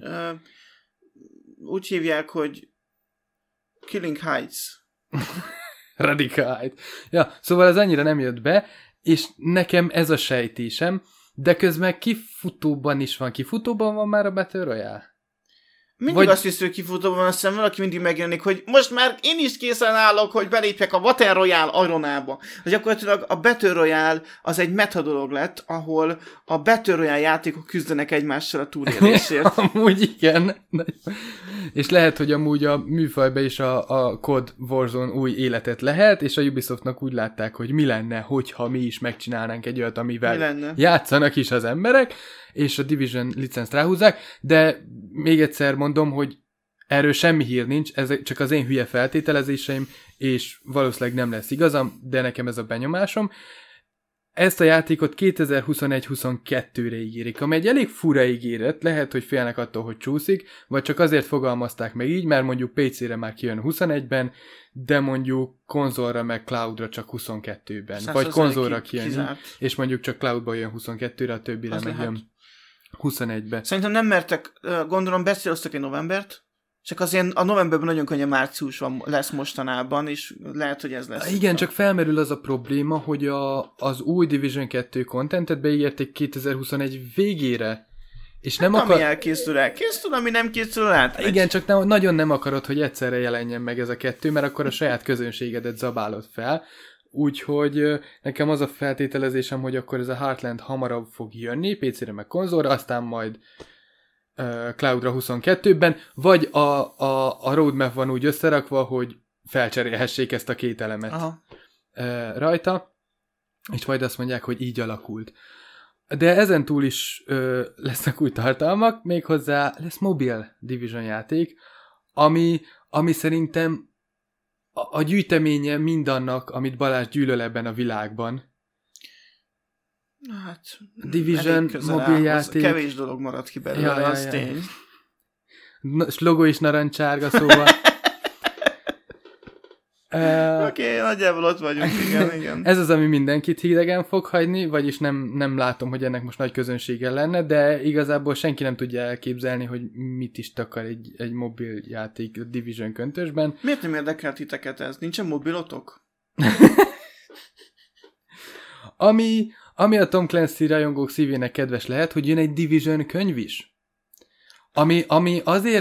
Úgy hívják, hogy Killing Heights. Radical Heights. Ja, szóval ez annyira nem jött be, és nekem ez a sejtésem, de közben kifutóban is van. Kifutóban van már a Battle Royale? Mindig azt hiszem, hogy kifutóban van, aztán valaki mindig megjelenik, hogy most már én is készen állok, hogy belépjek a Battle Royale aronába. Gyakorlatilag a Battle Royale az egy meta dolog lett, ahol a Battle Royale játékok küzdenek egymással a túlélésért. Amúgy igen. És lehet, hogy amúgy a műfajban is a COD Warzone új életet lehet, és a Ubisoftnak úgy látták, hogy mi lenne, hogyha mi is megcsinálnánk egy olyat, amivel játszanak is az emberek, és a Division licenzt ráhúzzák, de még egyszer mondom, hogy erről semmi hír nincs, ez csak az én hülye feltételezéseim, és valószínűleg nem lesz igazam, de nekem ez a benyomásom. Ezt a játékot 2021-22-re ígérik, ami egy elég fura ígéret, lehet, hogy félnek attól, hogy csúszik, vagy csak azért fogalmazták meg így, mert mondjuk PC-re már kijön 21-ben, de mondjuk konzolra meg cloudra csak 22-ben. Vagy konzolra kijön, és mondjuk csak cloudba jön 22-re, a többire meg jön 21-be. Szerintem nem mertek, gondolom beszélöztek egy novembert, csak azért a novemberben nagyon könnyen március lesz mostanában, és lehet, hogy ez lesz. Igen, csak felmerül az a probléma, hogy az új Division 2 contentet beígérték 2021 végére, és nem ami elkészül, ami nem készül át. Igen, csak nagyon nem akarod, hogy egyszerre jelenjen meg ez a kettő, mert akkor a saját közönségedet zabálod fel. Úgyhogy nekem az a feltételezésem, hogy akkor ez a Heartland hamarabb fog jönni, PC-re meg konzolra, aztán majd Cloudra 22-ben, vagy a roadmap van úgy összerakva, hogy felcserélhessék ezt a két elemet rajta, és majd azt mondják, hogy így alakult. De ezen túl is lesznek új tartalmak, méghozzá lesz Mobile Division játék, ami szerintem a gyűjteménye mindannak, amit Balázs gyűlöl ebben a világban. Hát, Division, mobiljáték. Kevés dolog maradt ki belőle, az tény. Logó is narancsárga, szóval. Oké, nagyjából ott vagyunk, igen. Ez az, ami mindenkit hidegen fog hagyni, vagyis nem látom, hogy ennek most nagy közönsége lenne, de igazából senki nem tudja elképzelni, hogy mit is takar egy mobiljáték Division köntösben. Miért nem érdekel titeket ez? Nincsen mobilotok? Ami a Tom Clancy rajongók szívének kedves lehet, hogy jön egy Division könyv is. Ami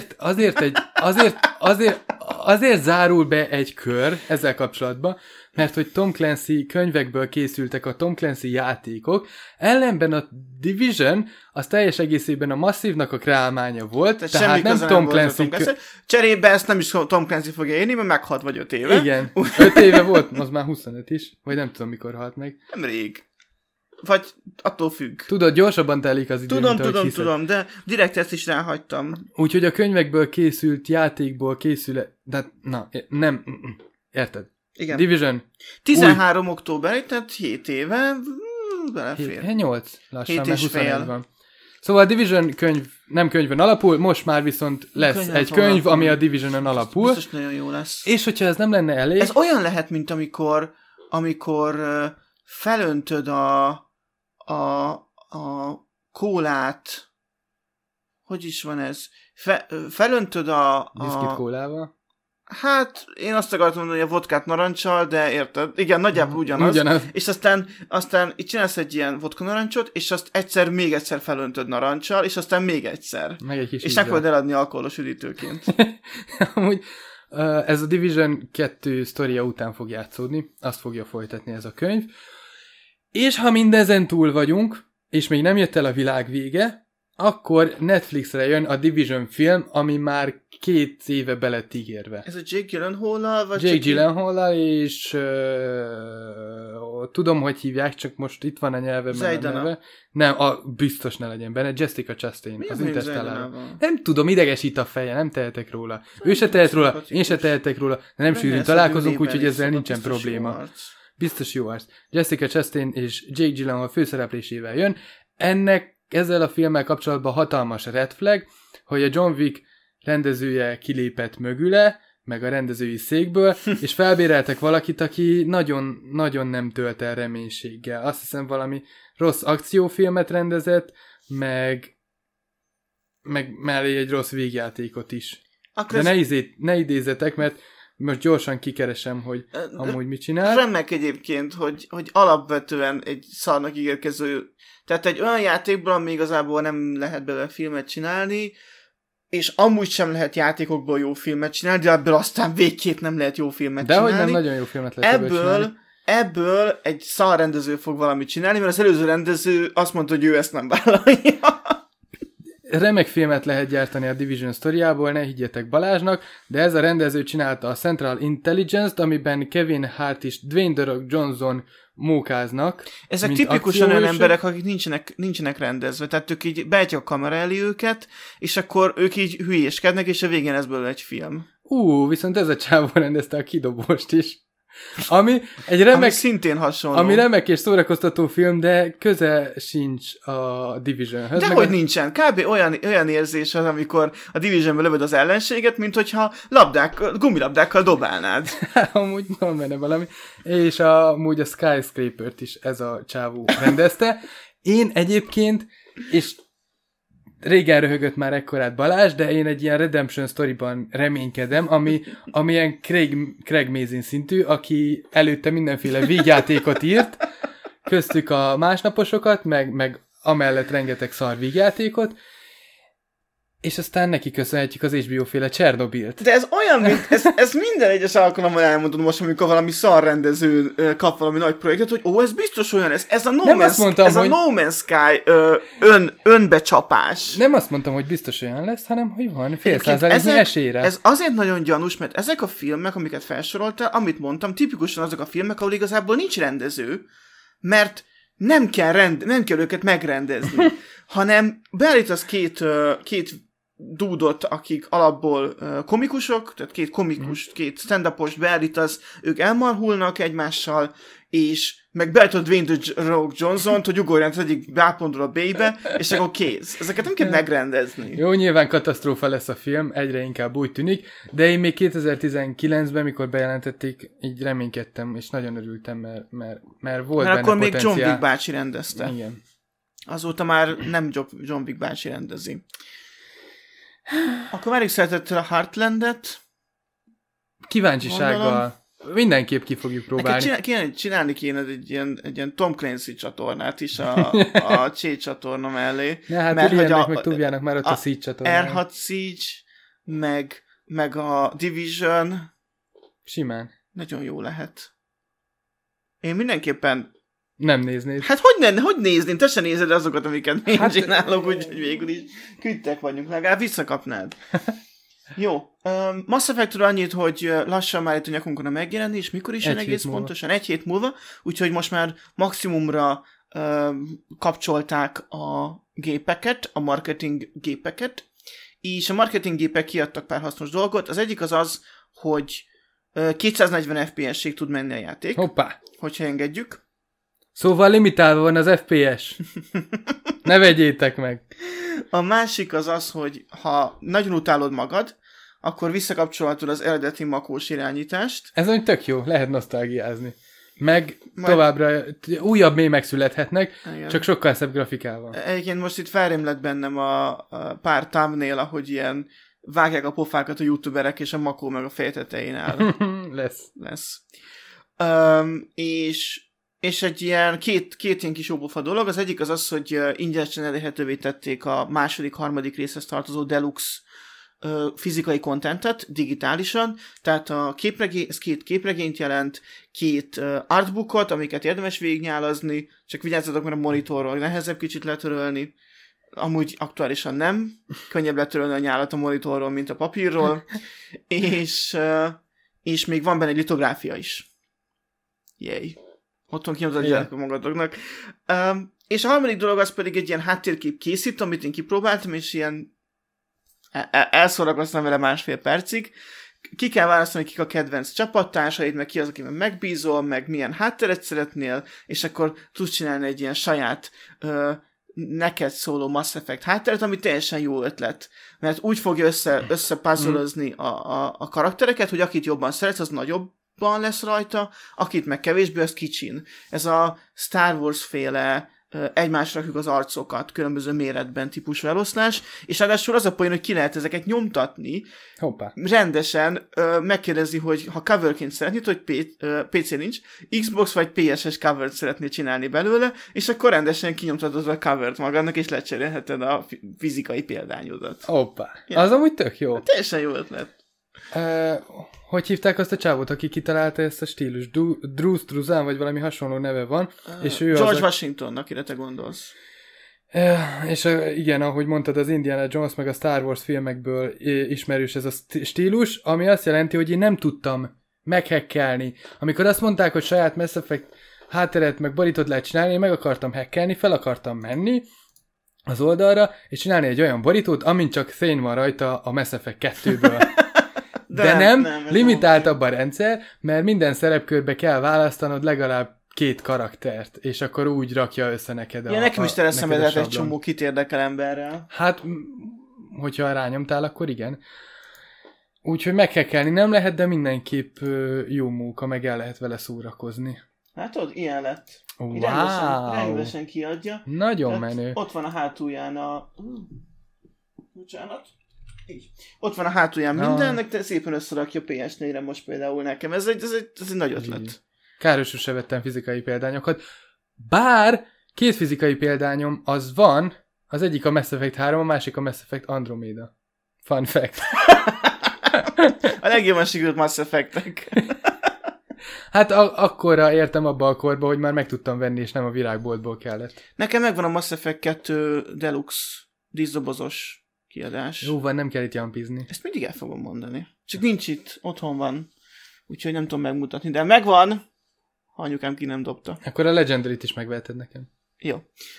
azért zárul be egy kör ezzel kapcsolatban, mert hogy Tom Clancy könyvekből készültek a Tom Clancy játékok, ellenben a Division az teljes egészében a Massive-nak a kreálmánya volt, tehát nem Tom Clancy. Cserébe ezt nem is Tom Clancy fogja érni, mert meghalt vagy 5 éve. Igen, 5 éve volt, az már 25 is, vagy nem tudom mikor halt meg. Nem rég. Vagy attól függ. Tudod, gyorsabban telik az idő, Tudom, de direkt ezt is ráhagytam. Úgyhogy a könyvekből készült játékból de nem, érted? Igen. Division. 13 október, tehát 7 éve belefér. 8 lassan, mert 21 van. Szóval a Division könyv nem könyvön alapul, most már viszont lesz egy könyv, ami a Divisionon alapul. Biztos nagyon jó lesz. És hogyha ez nem lenne elég... Ez olyan lehet, mint amikor felöntöd a kólát, hogy is van ez? Felöntöd Diszkit kólával? Hát, én azt akartam mondani, hogy a vodkát narancsal, de érted? Igen, nagyjából ugyanaz. És aztán itt csinálsz egy ilyen vodka narancsot, és azt még egyszer felöntöd narancsal, és aztán még egyszer. Meg egy kis és meg fogod eladni alkoholos üdítőként. Amúgy ez a Division 2 sztoria után fog játszódni, azt fogja folytatni ez a könyv. És ha mindezen túl vagyunk, és még nem jött el a világ vége, akkor Netflixre jön a Division film, ami már 2 éve be lett ígérve. Ez a Jake Gyllenhaal-al? Vagy Jake Gyllenhaal-al, és tudom, hogy hívják, csak most itt van a nyelvemben a neve. Nem, biztos ne legyen benne. Jessica Chastain, az Interstellar. Nem tudom, idegesít a feje, nem tehetek róla. Ő se tehet róla, én se tehetek róla, de nem sűrűn találkozunk, úgyhogy ezzel nincsen probléma. Biztos jó arc. Jessica Chastain és Jake Gyllenhaal főszereplésével jön. Ezzel a filmmel kapcsolatban hatalmas red flag, hogy a John Wick rendezője kilépett mögüle, meg a rendezői székből, és felbéreltek valakit, aki nagyon nem tölt el reménységgel. Azt hiszem valami rossz akciófilmet rendezett, meg mellé egy rossz végjátékot is. Akkor de ne idézzetek, mert most gyorsan kikeresem, hogy amúgy mit csinál. Remek egyébként, hogy alapvetően egy szarnak ígérkező, tehát egy olyan játékból, ami igazából nem lehet belőle filmet csinálni, és amúgy sem lehet játékokból jó filmet csinálni, de ebből aztán végképp nem lehet jó filmet csinálni. De hogy nem nagyon jó filmet lehet csinálni. Ebből egy szarrendező fog valamit csinálni, mert az előző rendező azt mondta, hogy ő ezt nem vállalja. Remek filmet lehet gyártani a Division sztoriából, ne higgyetek Balázsnak, de ez a rendező csinálta a Central Intelligence-t, amiben Kevin Hart és Dwayne The Rock Johnson mókáznak. Ezek tipikusan olyan emberek, akik nincsenek rendezve, tehát ők így beállítják a kamera elé őket, és akkor ők így hülyéskednek, és a végén lesz belőle egy film. Viszont ez a csávó rendezte a Kidobóst is. Ami szintén hasonló. Ami remek és szórakoztató film, de köze sincs a Divisionhöz. Dehogy nincsen. Kb. olyan érzés az, amikor a Divisionbe lövöd az ellenséget, mint hogyha gumilabdákkal dobálnád. Amúgy van benne valami. És amúgy a Skyscraper-t is ez a csávó rendezte. Én egyébként, és régen röhögött már ekkorát Balázs, de én egy ilyen Redemption Story-ban reménykedem, ami ilyen Craig Mazin szintű, aki előtte mindenféle vígjátékot írt, köztük a másnaposokat, meg amellett rengeteg szar vígjátékot, és aztán neki köszönhetjük az HBO-féle Csernobilt. De ez olyan, mint, ez minden egyes alkalommal elmondod most, amikor valami szarrendező kap valami nagy projektet, hogy ez biztos olyan, ez a No Man's Sky önbecsapás. Nem azt mondtam, hogy biztos olyan lesz, hanem hogy van fél százaléknyi esélyre. Ez azért nagyon gyanús, mert ezek a filmek, amiket felsoroltál, amit mondtam, tipikusan azok a filmek, ahol igazából nincs rendező, mert nem kell őket megrendezni, hanem beállítasz két dúdot, akik alapból komikusok, tehát két stand-upos beállítasz, ők elmarhulnak egymással, és meg beállítod Dwayne The Rock Johnson-t, hogy ugorján az egyik bápontról a B-be, és akkor kész. Ezeket nem kell megrendezni. Jó, nyilván katasztrófa lesz a film, egyre inkább úgy tűnik, de én még 2019-ben, mikor bejelentették, így reménykedtem, és nagyon örültem, mert volt benne akkor potenciál. még John Wick bácsi rendezte. Igen. Azóta már nem John Wick bácsi rendezi. Akkor várjuk szeretettel a Heartlandet. Kíváncsisággal. Mindenképp ki fogjuk próbálni. Csinálni kéne egy ilyen Tom Clancy csatornát is a C csatorna mellé. Ja, hát mert meg tudjának már ott a Siege csatornán. R6 Siege, meg a Division. Simán. Nagyon jó lehet. Én mindenképpen nem néznéd. Hát hogy nézném? Te se nézed azokat, amiket én csinálok, úgyhogy végül is küldtek vagyunk, legalább visszakapnád. Jó. Mass Effectről annyit, hogy lassan már itt a nyakunkon a megjelenni, és mikor is jön egész pontosan? 1 hét múlva, úgyhogy most már maximumra kapcsolták a gépeket, a marketing gépeket, és a marketing gépek kiadtak pár hasznos dolgot. Az egyik az, hogy 240 FPS-ig tud menni a játék. Hoppá! Hogyha engedjük. Szóval limitálva van az FPS. Ne vegyétek meg! A másik az, hogy ha nagyon utálod magad, akkor visszakapcsolhatod az eredeti makós irányítást. Ez olyan tök jó, lehet nosztalgiázni. Meg továbbra újabb mémek születhetnek, igen. Csak sokkal szebb grafikával. Egyébként most itt felrémlett bennem a pár thumbnail, ahogy ilyen vágják a pofákat a youtuberek, és a makó meg a fejtetején áll. Lesz. És egy ilyen két ilyen kis óbofa dolog. Az egyik az, hogy ingyenesen elérhetővé tették a második, harmadik részhez tartozó Deluxe fizikai kontentet digitálisan, tehát ez 2 képregényt jelent, 2 artbookot, amiket érdemes végignyálazni, csak vigyázzatok, mert a monitorról nehezebb kicsit letörölni, amúgy aktuálisan nem, könnyebb letörölni a nyálat a monitorról, mint a papírról, és még van benne egy litográfia is. Yay. Otthon kinyomtatjátok magatoknak. És a harmadik dolog az pedig egy ilyen háttérkép készít, amit én kipróbáltam, és ilyen elszórakoztam vele 1,5 percig. Ki kell választani, kik a kedvenc csapattársaid, meg ki az, akiben megbízol, meg milyen hátteret szeretnél, és akkor tudsz csinálni egy ilyen saját neked szóló Mass Effect hátteret, ami teljesen jó ötlet. Mert úgy fogja összepuzzlezni a karaktereket, hogy akit jobban szeretsz, az nagyobban lesz rajta, akit meg kevésbé, az kicsin. Ez a Star Wars féle egymásra rakjuk az arcokat különböző méretben típusú eloszlás, és ráadásul az a poén, hogy ki lehet ezeket nyomtatni. Hoppá. Rendesen megkérdezi, hogy ha coverként szeretnéd, hogy PC nincs, Xbox vagy PS-es covert szeretnél csinálni belőle, és akkor rendesen kinyomtatod a covert magadnak, és lecserélheted a fizikai példányodat. Hoppá. Ja. Az amúgy tök jó. Teljesen jó ötlet. Hogy hívták azt a csávót, aki kitalálta ezt a stílus? Drew Struzan, vagy valami hasonló neve van. És ő George Washington, akire te gondolsz. És igen, ahogy mondtad, az Indiana Jones meg a Star Wars filmekből ismerős ez a stílus, ami azt jelenti, hogy én nem tudtam meghekkelni. Amikor azt mondták, hogy saját Mass Effect hátteret meg borítót lehet csinálni, én meg akartam hekkelni, fel akartam menni az oldalra, és csinálni egy olyan borítót, amin csak szén van rajta a Mass Effect 2-ből. De nem limitáltabb a rendszer, mert minden szerepkörbe kell választanod legalább 2 karaktert, és akkor úgy rakja össze neked nekem is tereszemedett egy csomó kit érdekel emberrel. Hát, hogyha rányomtál, akkor igen. Úgyhogy meg kell kelni, nem lehet, de mindenképp jó munka, meg el lehet vele szórakozni. Látod, ilyen lett. Wow. Rendesen kiadja. Nagyon menő. Ott van a hátulján bocsánat. Így. Ott van a hátulján mindennek, de szépen összerakja PS4-re most például nekem. Ez egy nagy ötlet. Káros, sose vettem fizikai példányokat. Bár 2 fizikai példányom az van, az egyik a Mass Effect 3, a másik a Mass Effect Andromeda. Fun fact. A legjobban sikerült Mass Effect-ek. Hát akkorra értem abba a korba, hogy már meg tudtam venni, és nem a virágboltból kellett. Nekem megvan a Mass Effect 2 Deluxe díszdobozos kiadás. Jó van, nem kell itt jampizni. Ezt mindig el fogom mondani. Csak nincs itt, otthon van. Úgyhogy nem tudom megmutatni, de megvan, ha anyukám ki nem dobta. Akkor a Legendary-t is megveheted nekem. Jó.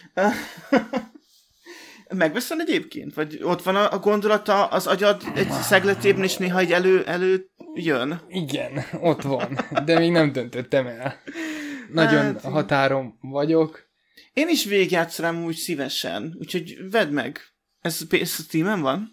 Megveszed egyébként? Vagy ott van a gondolata az agyad egy szegletében, és néha így elő jön? Igen, ott van, de még nem döntöttem el. Nagyon határon vagyok. Én is végigjátszanám úgy szívesen, úgyhogy vedd meg. Ez a Steam-en van?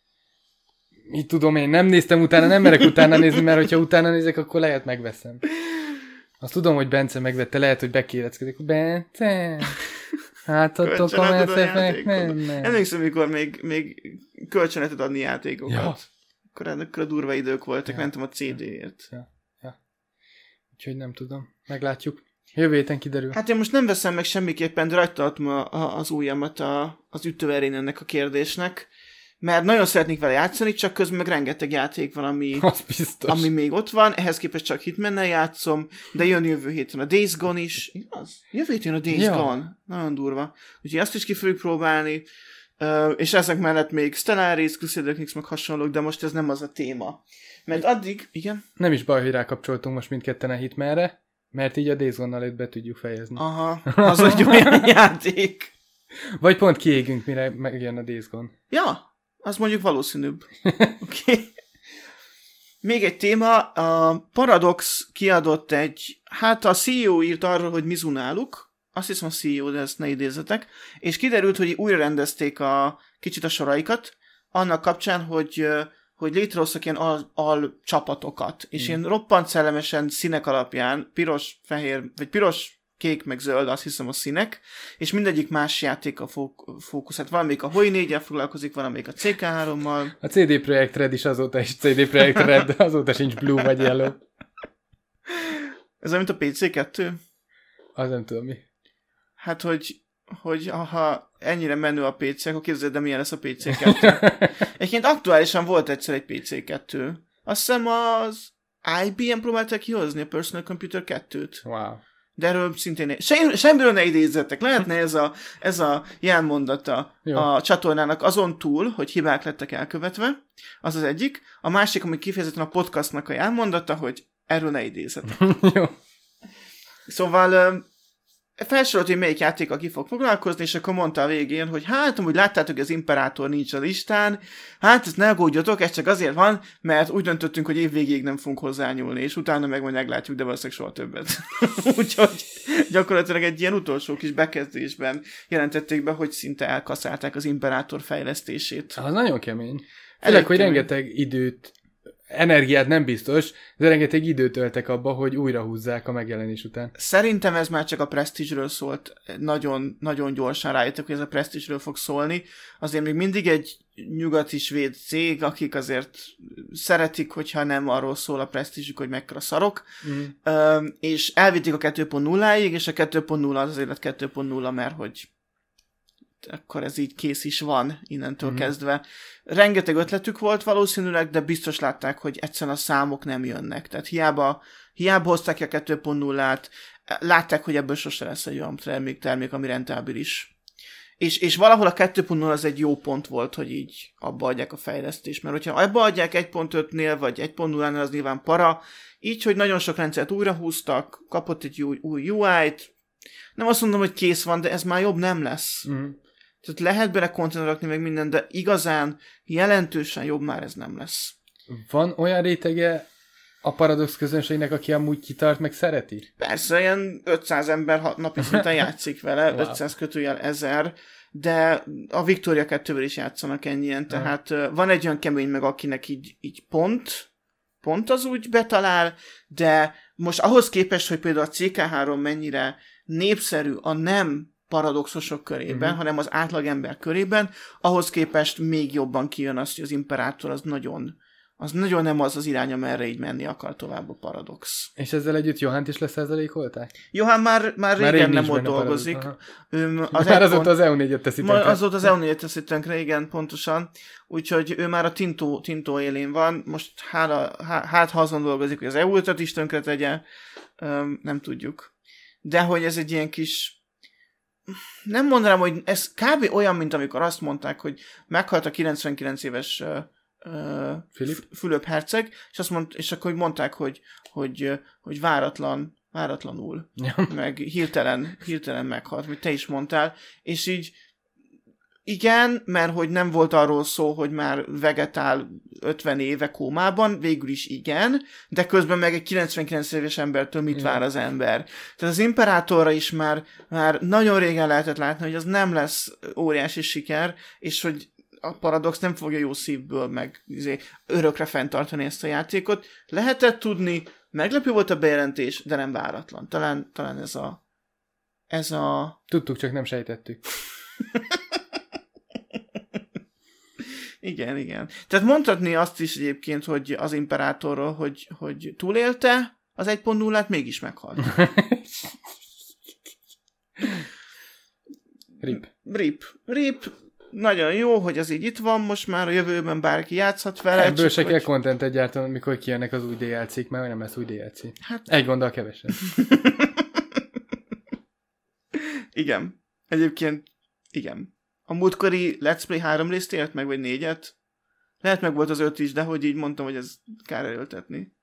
Így tudom, én nem néztem utána, nem merek utána nézni, mert hogyha utána nézek, akkor lehet megveszem. Azt tudom, hogy Bence megvette, lehet, hogy bekéreckedik. Bence! Hát adtok a Mass Effect, nem. Emlékszem, mikor még kölcsönetet adni játékokat. Ja. Akkor a durva idők voltak, mentem a CD-ért. Ja. Úgyhogy nem tudom. Meglátjuk. Jövő héten kiderül. Hát én most nem veszem meg semmiképpen, de rajta adtam az ujjamat az ütőverén ennek a kérdésnek, mert nagyon szeretnék vele játszani, csak közben meg rengeteg játék van, ami még ott van, ehhez képest csak Hitmannel játszom, de jön jövő héten a Days Gone is. Igaz? Jövő héten a Days Gone. Nagyon durva. Úgyhogy azt is ki fogjuk próbálni, és ezek mellett még Stellaris, Crusader Kings meg hasonlók, de most ez nem az a téma. Mert addig, igen? Nem is baj, hogy rákapcsoltunk most mindketten a Hitmanre, mert így a Days Gone-nal be tudjuk fejezni. Aha, az egy olyan játék. Vagy pont kiégünk, mire megjön a Days Gone. Ja, az mondjuk valószínűbb. Okay. Még egy téma, a Paradox kiadott a CEO írt arról, hogy Mizu náluk, azt hiszem a CEO, de ezt ne idézzetek, és kiderült, hogy újra rendezték kicsit a soraikat, annak kapcsán, hogy létrehoztak ilyen alcsapatokat, és ilyen roppant szellemesen színek alapján, piros, fehér, vagy piros, kék, meg zöld, azt hiszem a színek, és mindegyik más játékkal fókuszált. Valamelyik a Hoi 4-jel foglalkozik, valamelyik a CK3-mal. A CD Projekt Red is azóta is CD Projekt Red, azóta sincs Blue vagy Yellow. Ez olyan, mint a PC2? Az nem tudom mi. Hát, hogy hogy ha ennyire menő a PC, akkor képzeld, de milyen lesz a PC2. Egyébként aktuálisan volt egyszer egy PC2. Azt hiszem az IBM próbálták kihozni a Personal Computer 2-t. Wow. De erről szintén semmiről ne idézzetek. Lehetne ez a jelmondata a csatornának azon túl, hogy hibák lettek elkövetve. Az az egyik. A másik, ami kifejezetten a podcastnak a jelmondata, hogy erről ne idézzetek. Jó. Szóval felsorolt, hogy melyik játékkal ki fog foglalkozni, és akkor mondta a végén, hogy hát, amúgy láttátok, hogy az Imperátor nincs a listán, hát ezt ne aggódjatok, ez csak azért van, mert úgy döntöttünk, hogy évvégéig nem fogunk hozzányúlni, és utána meg majd meglátjuk, de valószínűleg soha többet. Úgyhogy gyakorlatilag egy ilyen utolsó kis bekezdésben jelentették be, hogy szinte elkaszálták az Imperátor fejlesztését. Az nagyon kemény. Főleg, hogy rengeteg időt, energiát nem biztos, de rengeteg időt öltek abba, hogy újra húzzák a megjelenés után. Szerintem ez már csak a Prestige-ről szólt. Nagyon, nagyon gyorsan rájöttek, hogy ez a Prestige-ről fog szólni. Azért még mindig egy nyugati svéd cég, akik azért szeretik, hogyha nem arról szól a Prestige-ük, hogy mekkora szarok. És elvitték a 2.0-ig, és a 2.0 az élet 2.0, mert hogy akkor ez így kész is van innentől kezdve. Rengeteg ötletük volt valószínűleg, de biztos látták, hogy egyszerűen a számok nem jönnek. Tehát hiába hozták ki a 2.0-át, látták, hogy ebből sose lesz egy olyan termék, ami rentábilis. És valahol a 2.0 az egy jó pont volt, hogy így abba adják a fejlesztést. Mert hogyha abba adják 1.5-nél, vagy 1.0-nál, az nyilván para. Így, hogy nagyon sok rendszert újra húztak, kapott egy új UI-t. Nem azt mondom, hogy kész van, de ez már jobb nem lesz. Tehát lehet bele content rakni meg minden, de igazán jelentősen jobb már ez nem lesz. Van olyan rétege a Paradox közönségnek, aki amúgy kitart, meg szereti? Persze, ilyen 500 ember napi szinten játszik vele, wow. 500 kötőjel 1000, de a Victoria 2-vel is játszanak ennyien, tehát van egy olyan kemény meg, akinek így pont az úgy betalál, de most ahhoz képest, hogy például a CK3 mennyire népszerű a nem paradoxosok körében, hanem az átlagember körében, ahhoz képest még jobban kijön az, hogy az Imperátor az nagyon nem az irány, amerre így menni akar tovább a Paradox. És ezzel együtt Johannt is leszázalékolták? Johann már régen nem ott dolgozik. Már azóta az EU4-et teszi tönkre. Azóta az EU4-et teszi tönkre, igen, pontosan. Úgyhogy ő már a Tinto élén van. Most ha azon dolgozik, hogy az EU5-öt is tönkre tegye, nem tudjuk. De hogy ez egy ilyen kis... Nem mondanám, hogy ez kb. Olyan, mint amikor azt mondták, hogy meghalt a 99 éves Fülöp herceg, és akkor mondták, hogy váratlanul, meg hirtelen meghalt, vagy te is mondtál, és így igen, mert hogy nem volt arról szó, hogy már vegetál 50 éve kómában, végül is igen, de közben meg egy 99 éves embertől mit vár az ember. Tehát az Imperátorra is már nagyon régen lehetett látni, hogy az nem lesz óriási siker, és hogy a Paradox nem fogja jó szívből meg örökre fenntartani ezt a játékot. Lehetett tudni, meglepő volt a bejelentés, de nem váratlan. Talán ez a... Tudtuk, csak nem sejtettük. Igen. Tehát mondhatni azt is egyébként, hogy az Imperátorról, hogy túlélte az 1.0-át, mégis meghalt. Rip. Nagyon jó, hogy az így itt van, most már a jövőben bárki játszhat vele. Ebből se kell content egyáltalán, mikor kijönnek az új DLC-k, mert nem lesz új DLC. Hát... Egy gonddal kevesebb. Igen. Egyébként, igen. A múltkori Let's Play 3 részt élt meg, vagy 4-et? Lehet meg volt az 5 is, de hogy így mondtam, hogy ez kár erőltetni.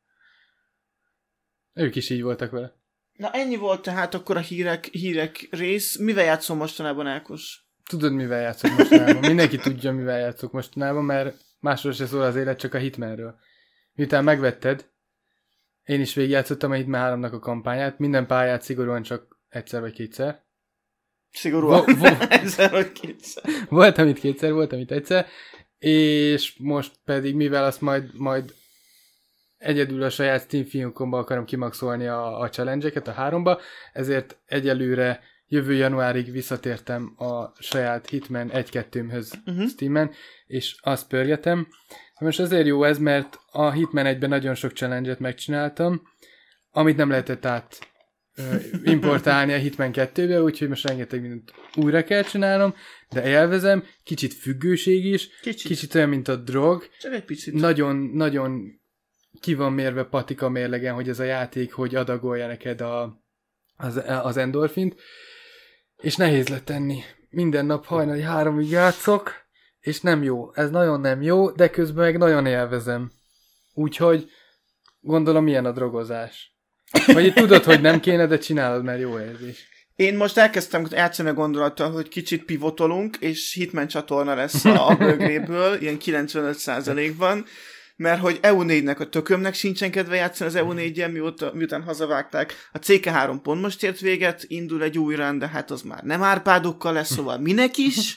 Ők is így voltak vele. Na ennyi volt tehát akkor a hírek rész. Mivel játszom mostanában, Ákos? Tudod, mivel játszok mostanában. Mindenki tudja, mivel játszok mostanában, mert másról se szól az élet, csak a Hitmanről. Miután megvetted, én is végigjátszottam a Hitman 3-nak a kampányát. Minden pályát szigorúan csak egyszer vagy kétszer. Szigorúan egyszer vagy kétszer. Volt, amit kétszer, volt, amit egyszer. És most pedig, mivel azt majd egyedül a saját Steam fiókomba akarom kimaxolni a challenge-eket a 3-ba, ezért egyelőre jövő januárig visszatértem a saját Hitman 1-2-höz Steamen, és azt pörgetem. Most azért jó ez, mert a Hitman 1-ben nagyon sok challenge-et megcsináltam, amit nem lehetett importálni a Hitman 2-be, úgyhogy most rengeteg mindent újra kell csinálnom, de élvezem, kicsit függőség is, kicsit olyan, mint a drog. Csak egy picit. Nagyon ki van mérve patika mérlegen, hogy ez a játék, hogy adagolja neked az endorfint, és nehéz letenni. Minden nap hajnali 3-ig játszok, és nem jó. Ez nagyon nem jó, de közben meg nagyon élvezem. Úgyhogy gondolom, milyen a drogozás. Vagy tudod, hogy nem kéne, de csinálod, mert jó érzés. Én most elkezdtem játszani a gondolattal, hogy kicsit pivotolunk, és Hitman csatorna lesz a bögréből, ilyen 95%-ban, mert hogy EU4-nek a tökömnek sincsen kedve játszani az EU4-en, miután hazavágták. A CK3 pont most ért véget, indul egy új run, de hát az már nem Árpádokkal lesz, szóval minek is.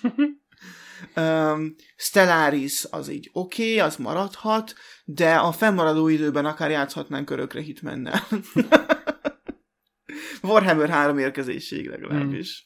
Stellaris az így oké, az maradhat, de a fennmaradó időben akár játszhatnánk örökre Hitmannel. Warhammer 3 érkezéséig legalábbis.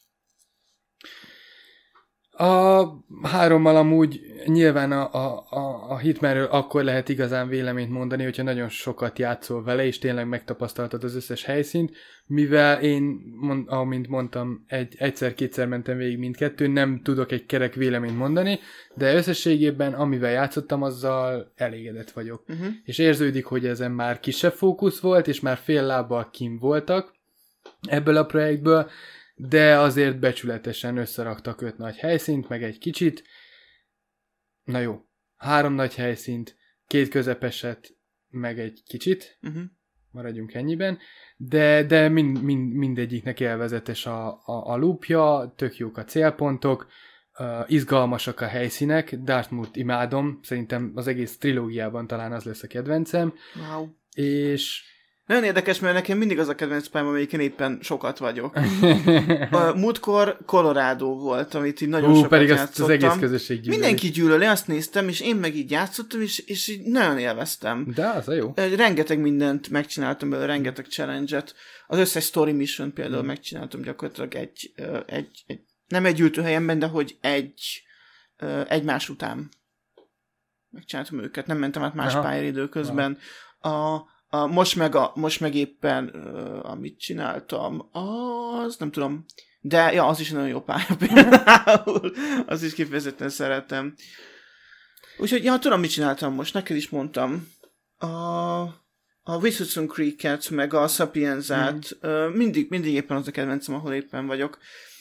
A 3-mal amúgy nyilván a Hitmanről akkor lehet igazán véleményt mondani, hogyha nagyon sokat játszol vele, és tényleg megtapasztaltad az összes helyszínt, mivel én, amint mondtam, egyszer-kétszer mentem végig mindkettőn, nem tudok egy kerek véleményt mondani, de összességében, amivel játszottam, azzal elégedett vagyok. És érződik, hogy ezen már kisebb fókusz volt, és már fél lábbal kim voltak ebből a projektből, de azért becsületesen összeraktak 5 nagy helyszínt, meg egy kicsit. Na jó, 3 nagy helyszínt, 2 közepeset, meg egy kicsit. Maradjunk ennyiben. De mindegyiknek élvezetes a loopja, tök jók a célpontok, izgalmasak a helyszínek. Dartmouth imádom, szerintem az egész trilógiában talán az lesz a kedvencem. Wow. És... Nagyon érdekes, mert nekem mindig az a kedvenc pályám, amelyiken éppen sokat vagyok. Múltkor Colorado volt, amit így nagyon sokat pedig játszottam. Az egész közösség gyűlöli. Mindenki gyűlöli, azt néztem, és én meg így játszottam, és így nagyon élveztem. De az a jó. Rengeteg mindent megcsináltam belőle, rengeteg challenge-et. Az összes story mission például megcsináltam gyakorlatilag nem egy ültőhelyemben, de hogy egymás után megcsináltam őket. Nem mentem át más pályaidő közben. Most meg éppen, amit csináltam, az nem tudom, de ja, az is nagyon jó pálya például, az is kifejezetten szeretem. Úgyhogy, ja, tudom, mit csináltam most, neked is mondtam. A Wisconsin Creek-et, meg a Sapienzát, mindig éppen az a kedvencem, ahol éppen vagyok.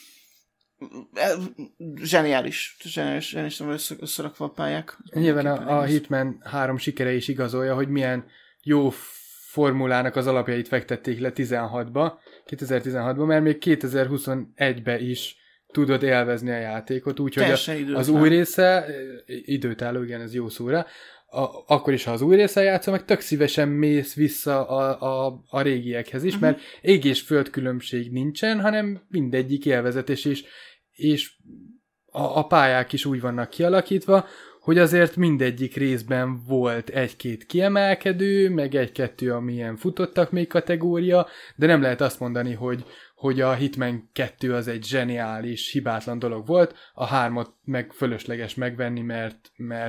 Zseniális, összerakva a pályák. Nyilván a Hitman 3 sikere is igazolja, hogy milyen jó formulának az alapjait fektették le 2016-ba, mert még 2021-ben is tudod élvezni a játékot, úgyhogy az új része, időtálló, igen, ez jó szóra, akkor is, ha az új része játszol, meg tök szívesen mész vissza a régiekhez is, mert ég és föld különbség nincsen, hanem mindegyik élvezetes, és a pályák is úgy vannak kialakítva, hogy azért mindegyik részben volt 1-2 kiemelkedő, meg 1-2, amilyen futottak még kategória, de nem lehet azt mondani, hogy a Hitman 2 az egy zseniális, hibátlan dolog volt, a 3-at meg fölösleges megvenni, mert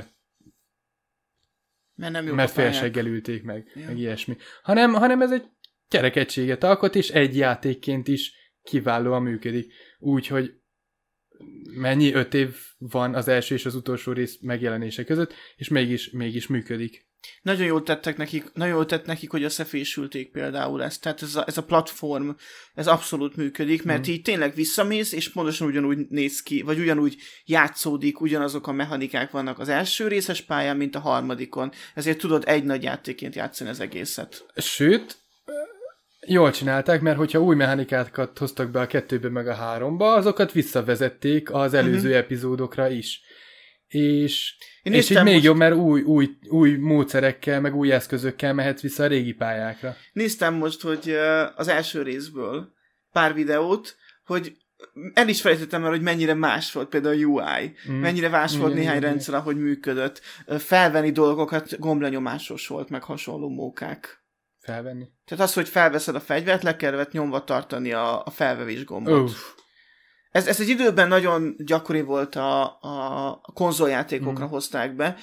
félseggel ülték meg ilyesmi. Hanem ez egy kerekegységet alkot, és egy játékként is kiválóan működik. Úgyhogy mennyi 5 év van az első és az utolsó rész megjelenése között, és mégis működik. Nagyon jól tett nekik, hogy összefésülték például ezt. Tehát ez a platform, ez abszolút működik, mert így tényleg visszamész, és pontosan ugyanúgy néz ki, vagy ugyanúgy játszódik, ugyanazok a mechanikák vannak az első részes pályán, mint a harmadikon. Ezért tudod egy nagy játékként játszani az egészet. Sőt, jól csinálták, mert hogyha új mechanikákat hoztak be a 2-be meg a 3-ba, azokat visszavezették az előző epizódokra is. És így még jobb, mert új módszerekkel, meg új eszközökkel mehetsz vissza a régi pályákra. Néztem most, hogy az első részből pár videót, hogy el is felejtettem el, hogy mennyire más volt például a UI, mennyire más volt néhány rendszer, ahogy működött. Felvenni dolgokat gomblenyomásos volt, meg hasonló mókák. Felvenni? Tehát az, hogy felveszed a fegyvert, le kellett nyomva tartani a felvevés gombot. Ez egy időben nagyon gyakori volt a konzoljátékokra hozták be,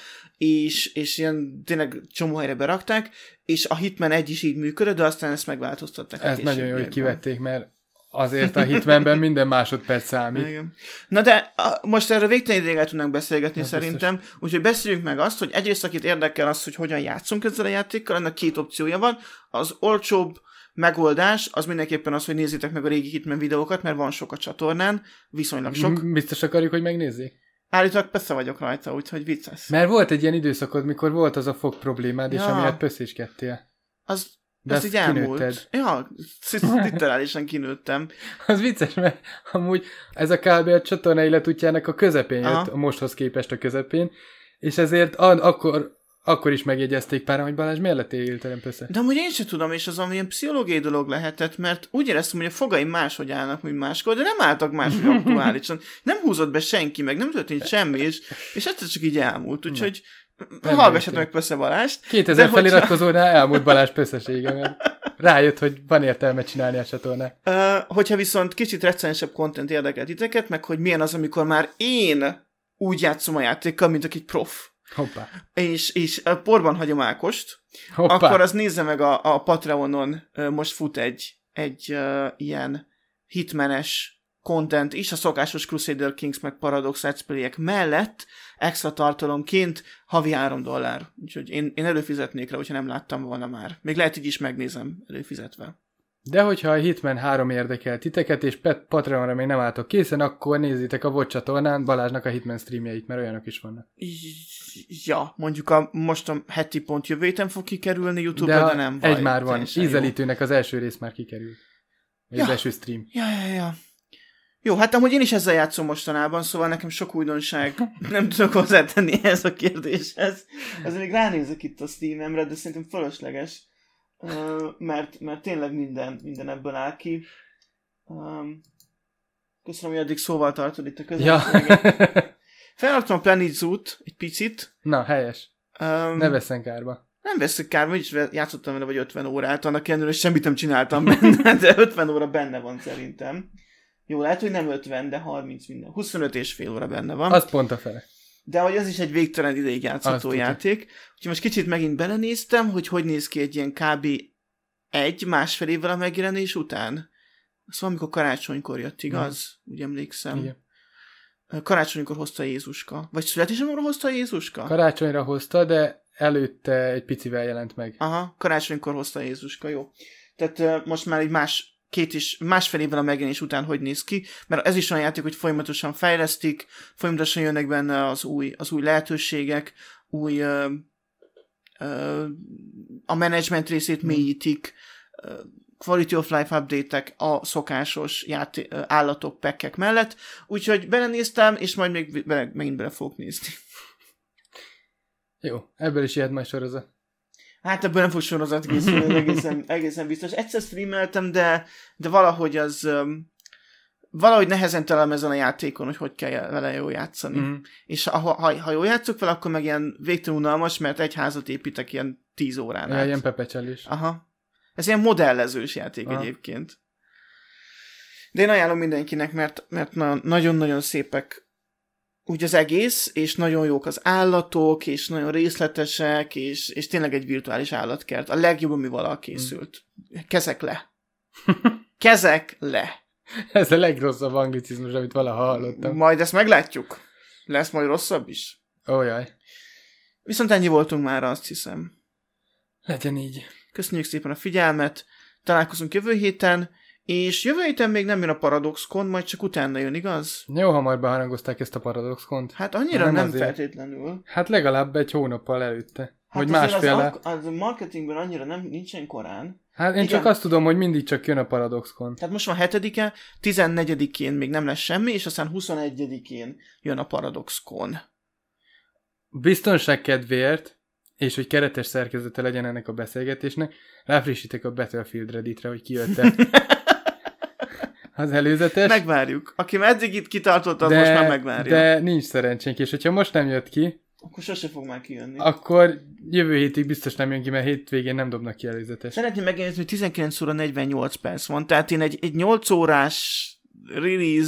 és ilyen tényleg csomó helyre berakták, és a Hitman 1 is így működött, de aztán ezt megváltoztatták. Ez nagyon jó, hogy kivették, mert azért a Hitmanben minden másodperc számít. Igen. Na de most erről végtelen ideig el tudnánk beszélgetni szerintem, úgyhogy beszéljünk meg azt, hogy egyrészt akit érdekel az, hogy hogyan játszunk ezzel a játékkal, ennek 2 opciója van. Az olcsóbb megoldás az mindenképpen az, hogy nézzétek meg a régi Hitman videókat, mert van sok a csatornán, viszonylag sok. Biztos akarjuk, hogy megnézzék? Állítólag persze vagyok rajta, úgyhogy vicces. Mert volt egy ilyen időszakod, mikor volt az a fog problémád, és amiatt pösszéskedtél. Az így elmúlt. Ja, literálisan kinőttem. Az vicces, mert amúgy ez a kb. A csatorna életútjának a közepén jött, a mosthoz képest a közepén, és ezért akkor is megjegyezték páran, hogy Balázs miért lettél hirtelen pösze. De amúgy én sem tudom, és az amilyen pszichológiai dolog lehetett, mert úgy éreztem, hogy a fogaim máshogy állnak, mint máskor, de nem álltak máshogy aktuálisan. Nem húzott be senki, meg nem történt semmi, és egyszer csak így elmúlt, úgyhogy hallgassatok meg Pösze Balást. 2000 feliratkozónál elmúlt Balázs pösszesége, mert rájött, hogy van értelme csinálni a csatornát. Hogyha viszont kicsit recensebb content érdekel titeket, meg hogy milyen az, amikor már én úgy játszom a játékkal, mint aki prof. Hoppá. És porban hagyom Ákost, Hoppá. Akkor az nézze meg a Patreonon, most fut egy ilyen hitmanes content is, a szokásos Crusader Kings meg Paradox Let's Play-ek mellett extra tartalomként havi $3. Úgyhogy én előfizetnék rá, hogyha nem láttam volna már. Még lehet, így is megnézem előfizetve. De hogyha a Hitman 3 érdekel titeket, és Patreonra még nem álltok készen, akkor nézzétek a VOD csatornán Balázsnak a Hitman streamjeit, mert olyanok is vannak. Ja, mondjuk most a heti pont jövő héten fog kikerülni YouTube-ra, de nem baj. Egy már van. Ízelítőnek az első rész már kikerült. Az első stream. Ja. Jó, hát amúgy én is ezzel játszom mostanában, szóval nekem sok újdonság nem tudok hozzátenni ehhez a kérdéshez. Azért még ránézek itt a Steam-emre, de szerintem fölösleges. Mert tényleg minden ebből áll ki. Köszönöm, hogy addig szóval tartod itt a közönséget. Ja. Felraktam a Planet Zoo-t egy picit. Na, helyes. Ne vesszen kárba. Nem veszek kárba, is játszottam vele vagy 50 órát, annak ellenére semmit nem csináltam benne, de 50 óra benne van szerintem. Jó, lehet, hogy nem 50, de 30 minden. 25 és fél óra benne van. Az pont a fele. De hogy az is egy végtelen ideig játszható játék. Úgyhogy most kicsit megint belenéztem, hogy néz ki egy ilyen kb. 1-1,5 évvel a megjelenés után. Szóval amikor karácsonykor jött, igaz? Úgy emlékszem. Igen. Karácsonykor hozta Jézuska. Vagy születésnapra hozta Jézuska? Karácsonyra hozta, de előtte egy picivel jelent meg. Aha, karácsonykor hozta Jézuska, jó. Tehát most már egy másfél évvel a megjelenés után hogy néz ki, mert ez is olyan játék, hogy folyamatosan fejlesztik, folyamatosan jönnek benne az új lehetőségek, a management részét mélyítik, quality of life update-ek a szokásos állatok, packek mellett, úgyhogy belenéztem, és majd még megint bele fogok nézni. Jó, ebből is jöhet majd sorozat. Hát ebből nem fog sorozat készülni, egészen biztos. Egyszer streameltem, de valahogy valahogy nehezen találom ezen a játékon, hogy kell vele jól játszani. Mm. És ha jól játszok vele, akkor meg ilyen végtelen unalmas, mert egy házat építek ilyen 10 órán át. Ilyen pepecselés. Aha. Ez ilyen modellezős játék egyébként. De én ajánlom mindenkinek, mert nagyon-nagyon szépek úgy az egész, és nagyon jók az állatok, és nagyon részletesek, és tényleg egy virtuális állatkert. A legjobb, ami valaha készült. Kezek le. Kezek le. Ez a legrosszabb anglicizmus, amit valaha hallottam. Majd ezt meglátjuk. Lesz majd rosszabb is. Ójaj. Viszont ennyi voltunk már, azt hiszem. Legyen így. Köszönjük szépen a figyelmet. Találkozunk jövő héten, és jövő héten még nem jön a ParadoxCon, majd csak utána jön, igaz? Jó hamar beharangozták ezt a ParadoxCont. Hát annyira nem feltétlenül. Hát legalább egy hónappal előtte. Hát vagy másféle. Az marketingben annyira nincsen korán. Hát én csak azt tudom, hogy mindig csak jön a ParadoxCon. Tehát most van 7-e, 14-én még nem lesz semmi, és aztán 21-én jön a ParadoxCon. Biztonság kedvéért, és hogy keretes szerkezete legyen ennek a beszélgetésnek, ráfrissítek a Battlefield Redditre, hogy kijött-e az előzetes. Megvárjuk. Aki eddig itt kitartott, az most már megvárja. De nincs szerencsénk, és hogyha most nem jött ki, akkor sose fog már kijönni. Akkor jövő hétig biztos nem jön ki, mert hétvégén nem dobnak ki előzetes. Szeretném megjegyezni, hogy 19 óra 48 perc van, tehát én egy 8 órás release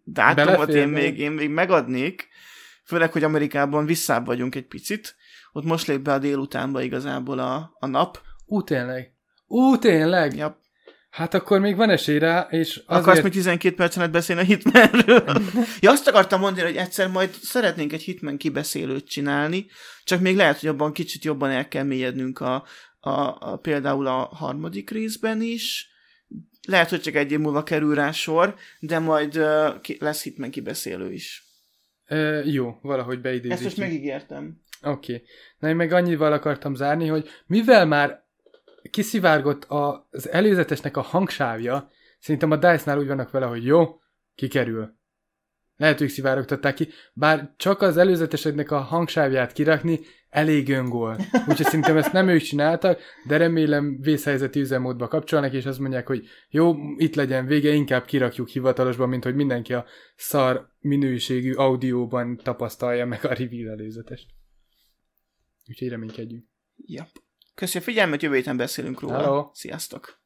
dátumot Beleférne. én még megadnék, főleg, hogy Amerikában visszább vagyunk egy picit. Ott most lép be a délutánba igazából a nap. Tényleg? Ja. Hát akkor még van esély rá, és azért... Akarsz még 12 percen beszélni a Hitmanről? Ja, azt akartam mondani, hogy egyszer majd szeretnénk egy Hitman kibeszélőt csinálni, csak még lehet, hogy abban kicsit jobban el kell mélyednünk például a harmadik részben is. Lehet, hogy csak egy év múlva kerül rá sor, de majd lesz Hitman kibeszélő is. Jó, valahogy beidézzük. Ezt most megígértem. Oké. Na én meg annyival akartam zárni, hogy mivel már kiszivárgott az előzetesnek a hangsávja, szerintem a DICE-nál úgy vannak vele, hogy jó, kikerül. Lehet, ők szivárogtatták ki, bár csak az előzeteseknek a hangsávját kirakni elég öngól. Úgyhogy szerintem ezt nem ők csináltak, de remélem vészhelyzeti üzemmódba kapcsolnak, és azt mondják, hogy jó, itt legyen vége, inkább kirakjuk hivatalosban, mint hogy mindenki a szar minőségű audióban tapasztalja meg a reveal előzetest. Úgyhogy reménykedjünk. Yep. Köszönjük a figyelmet, jövő héten beszélünk róla. Hello. Sziasztok!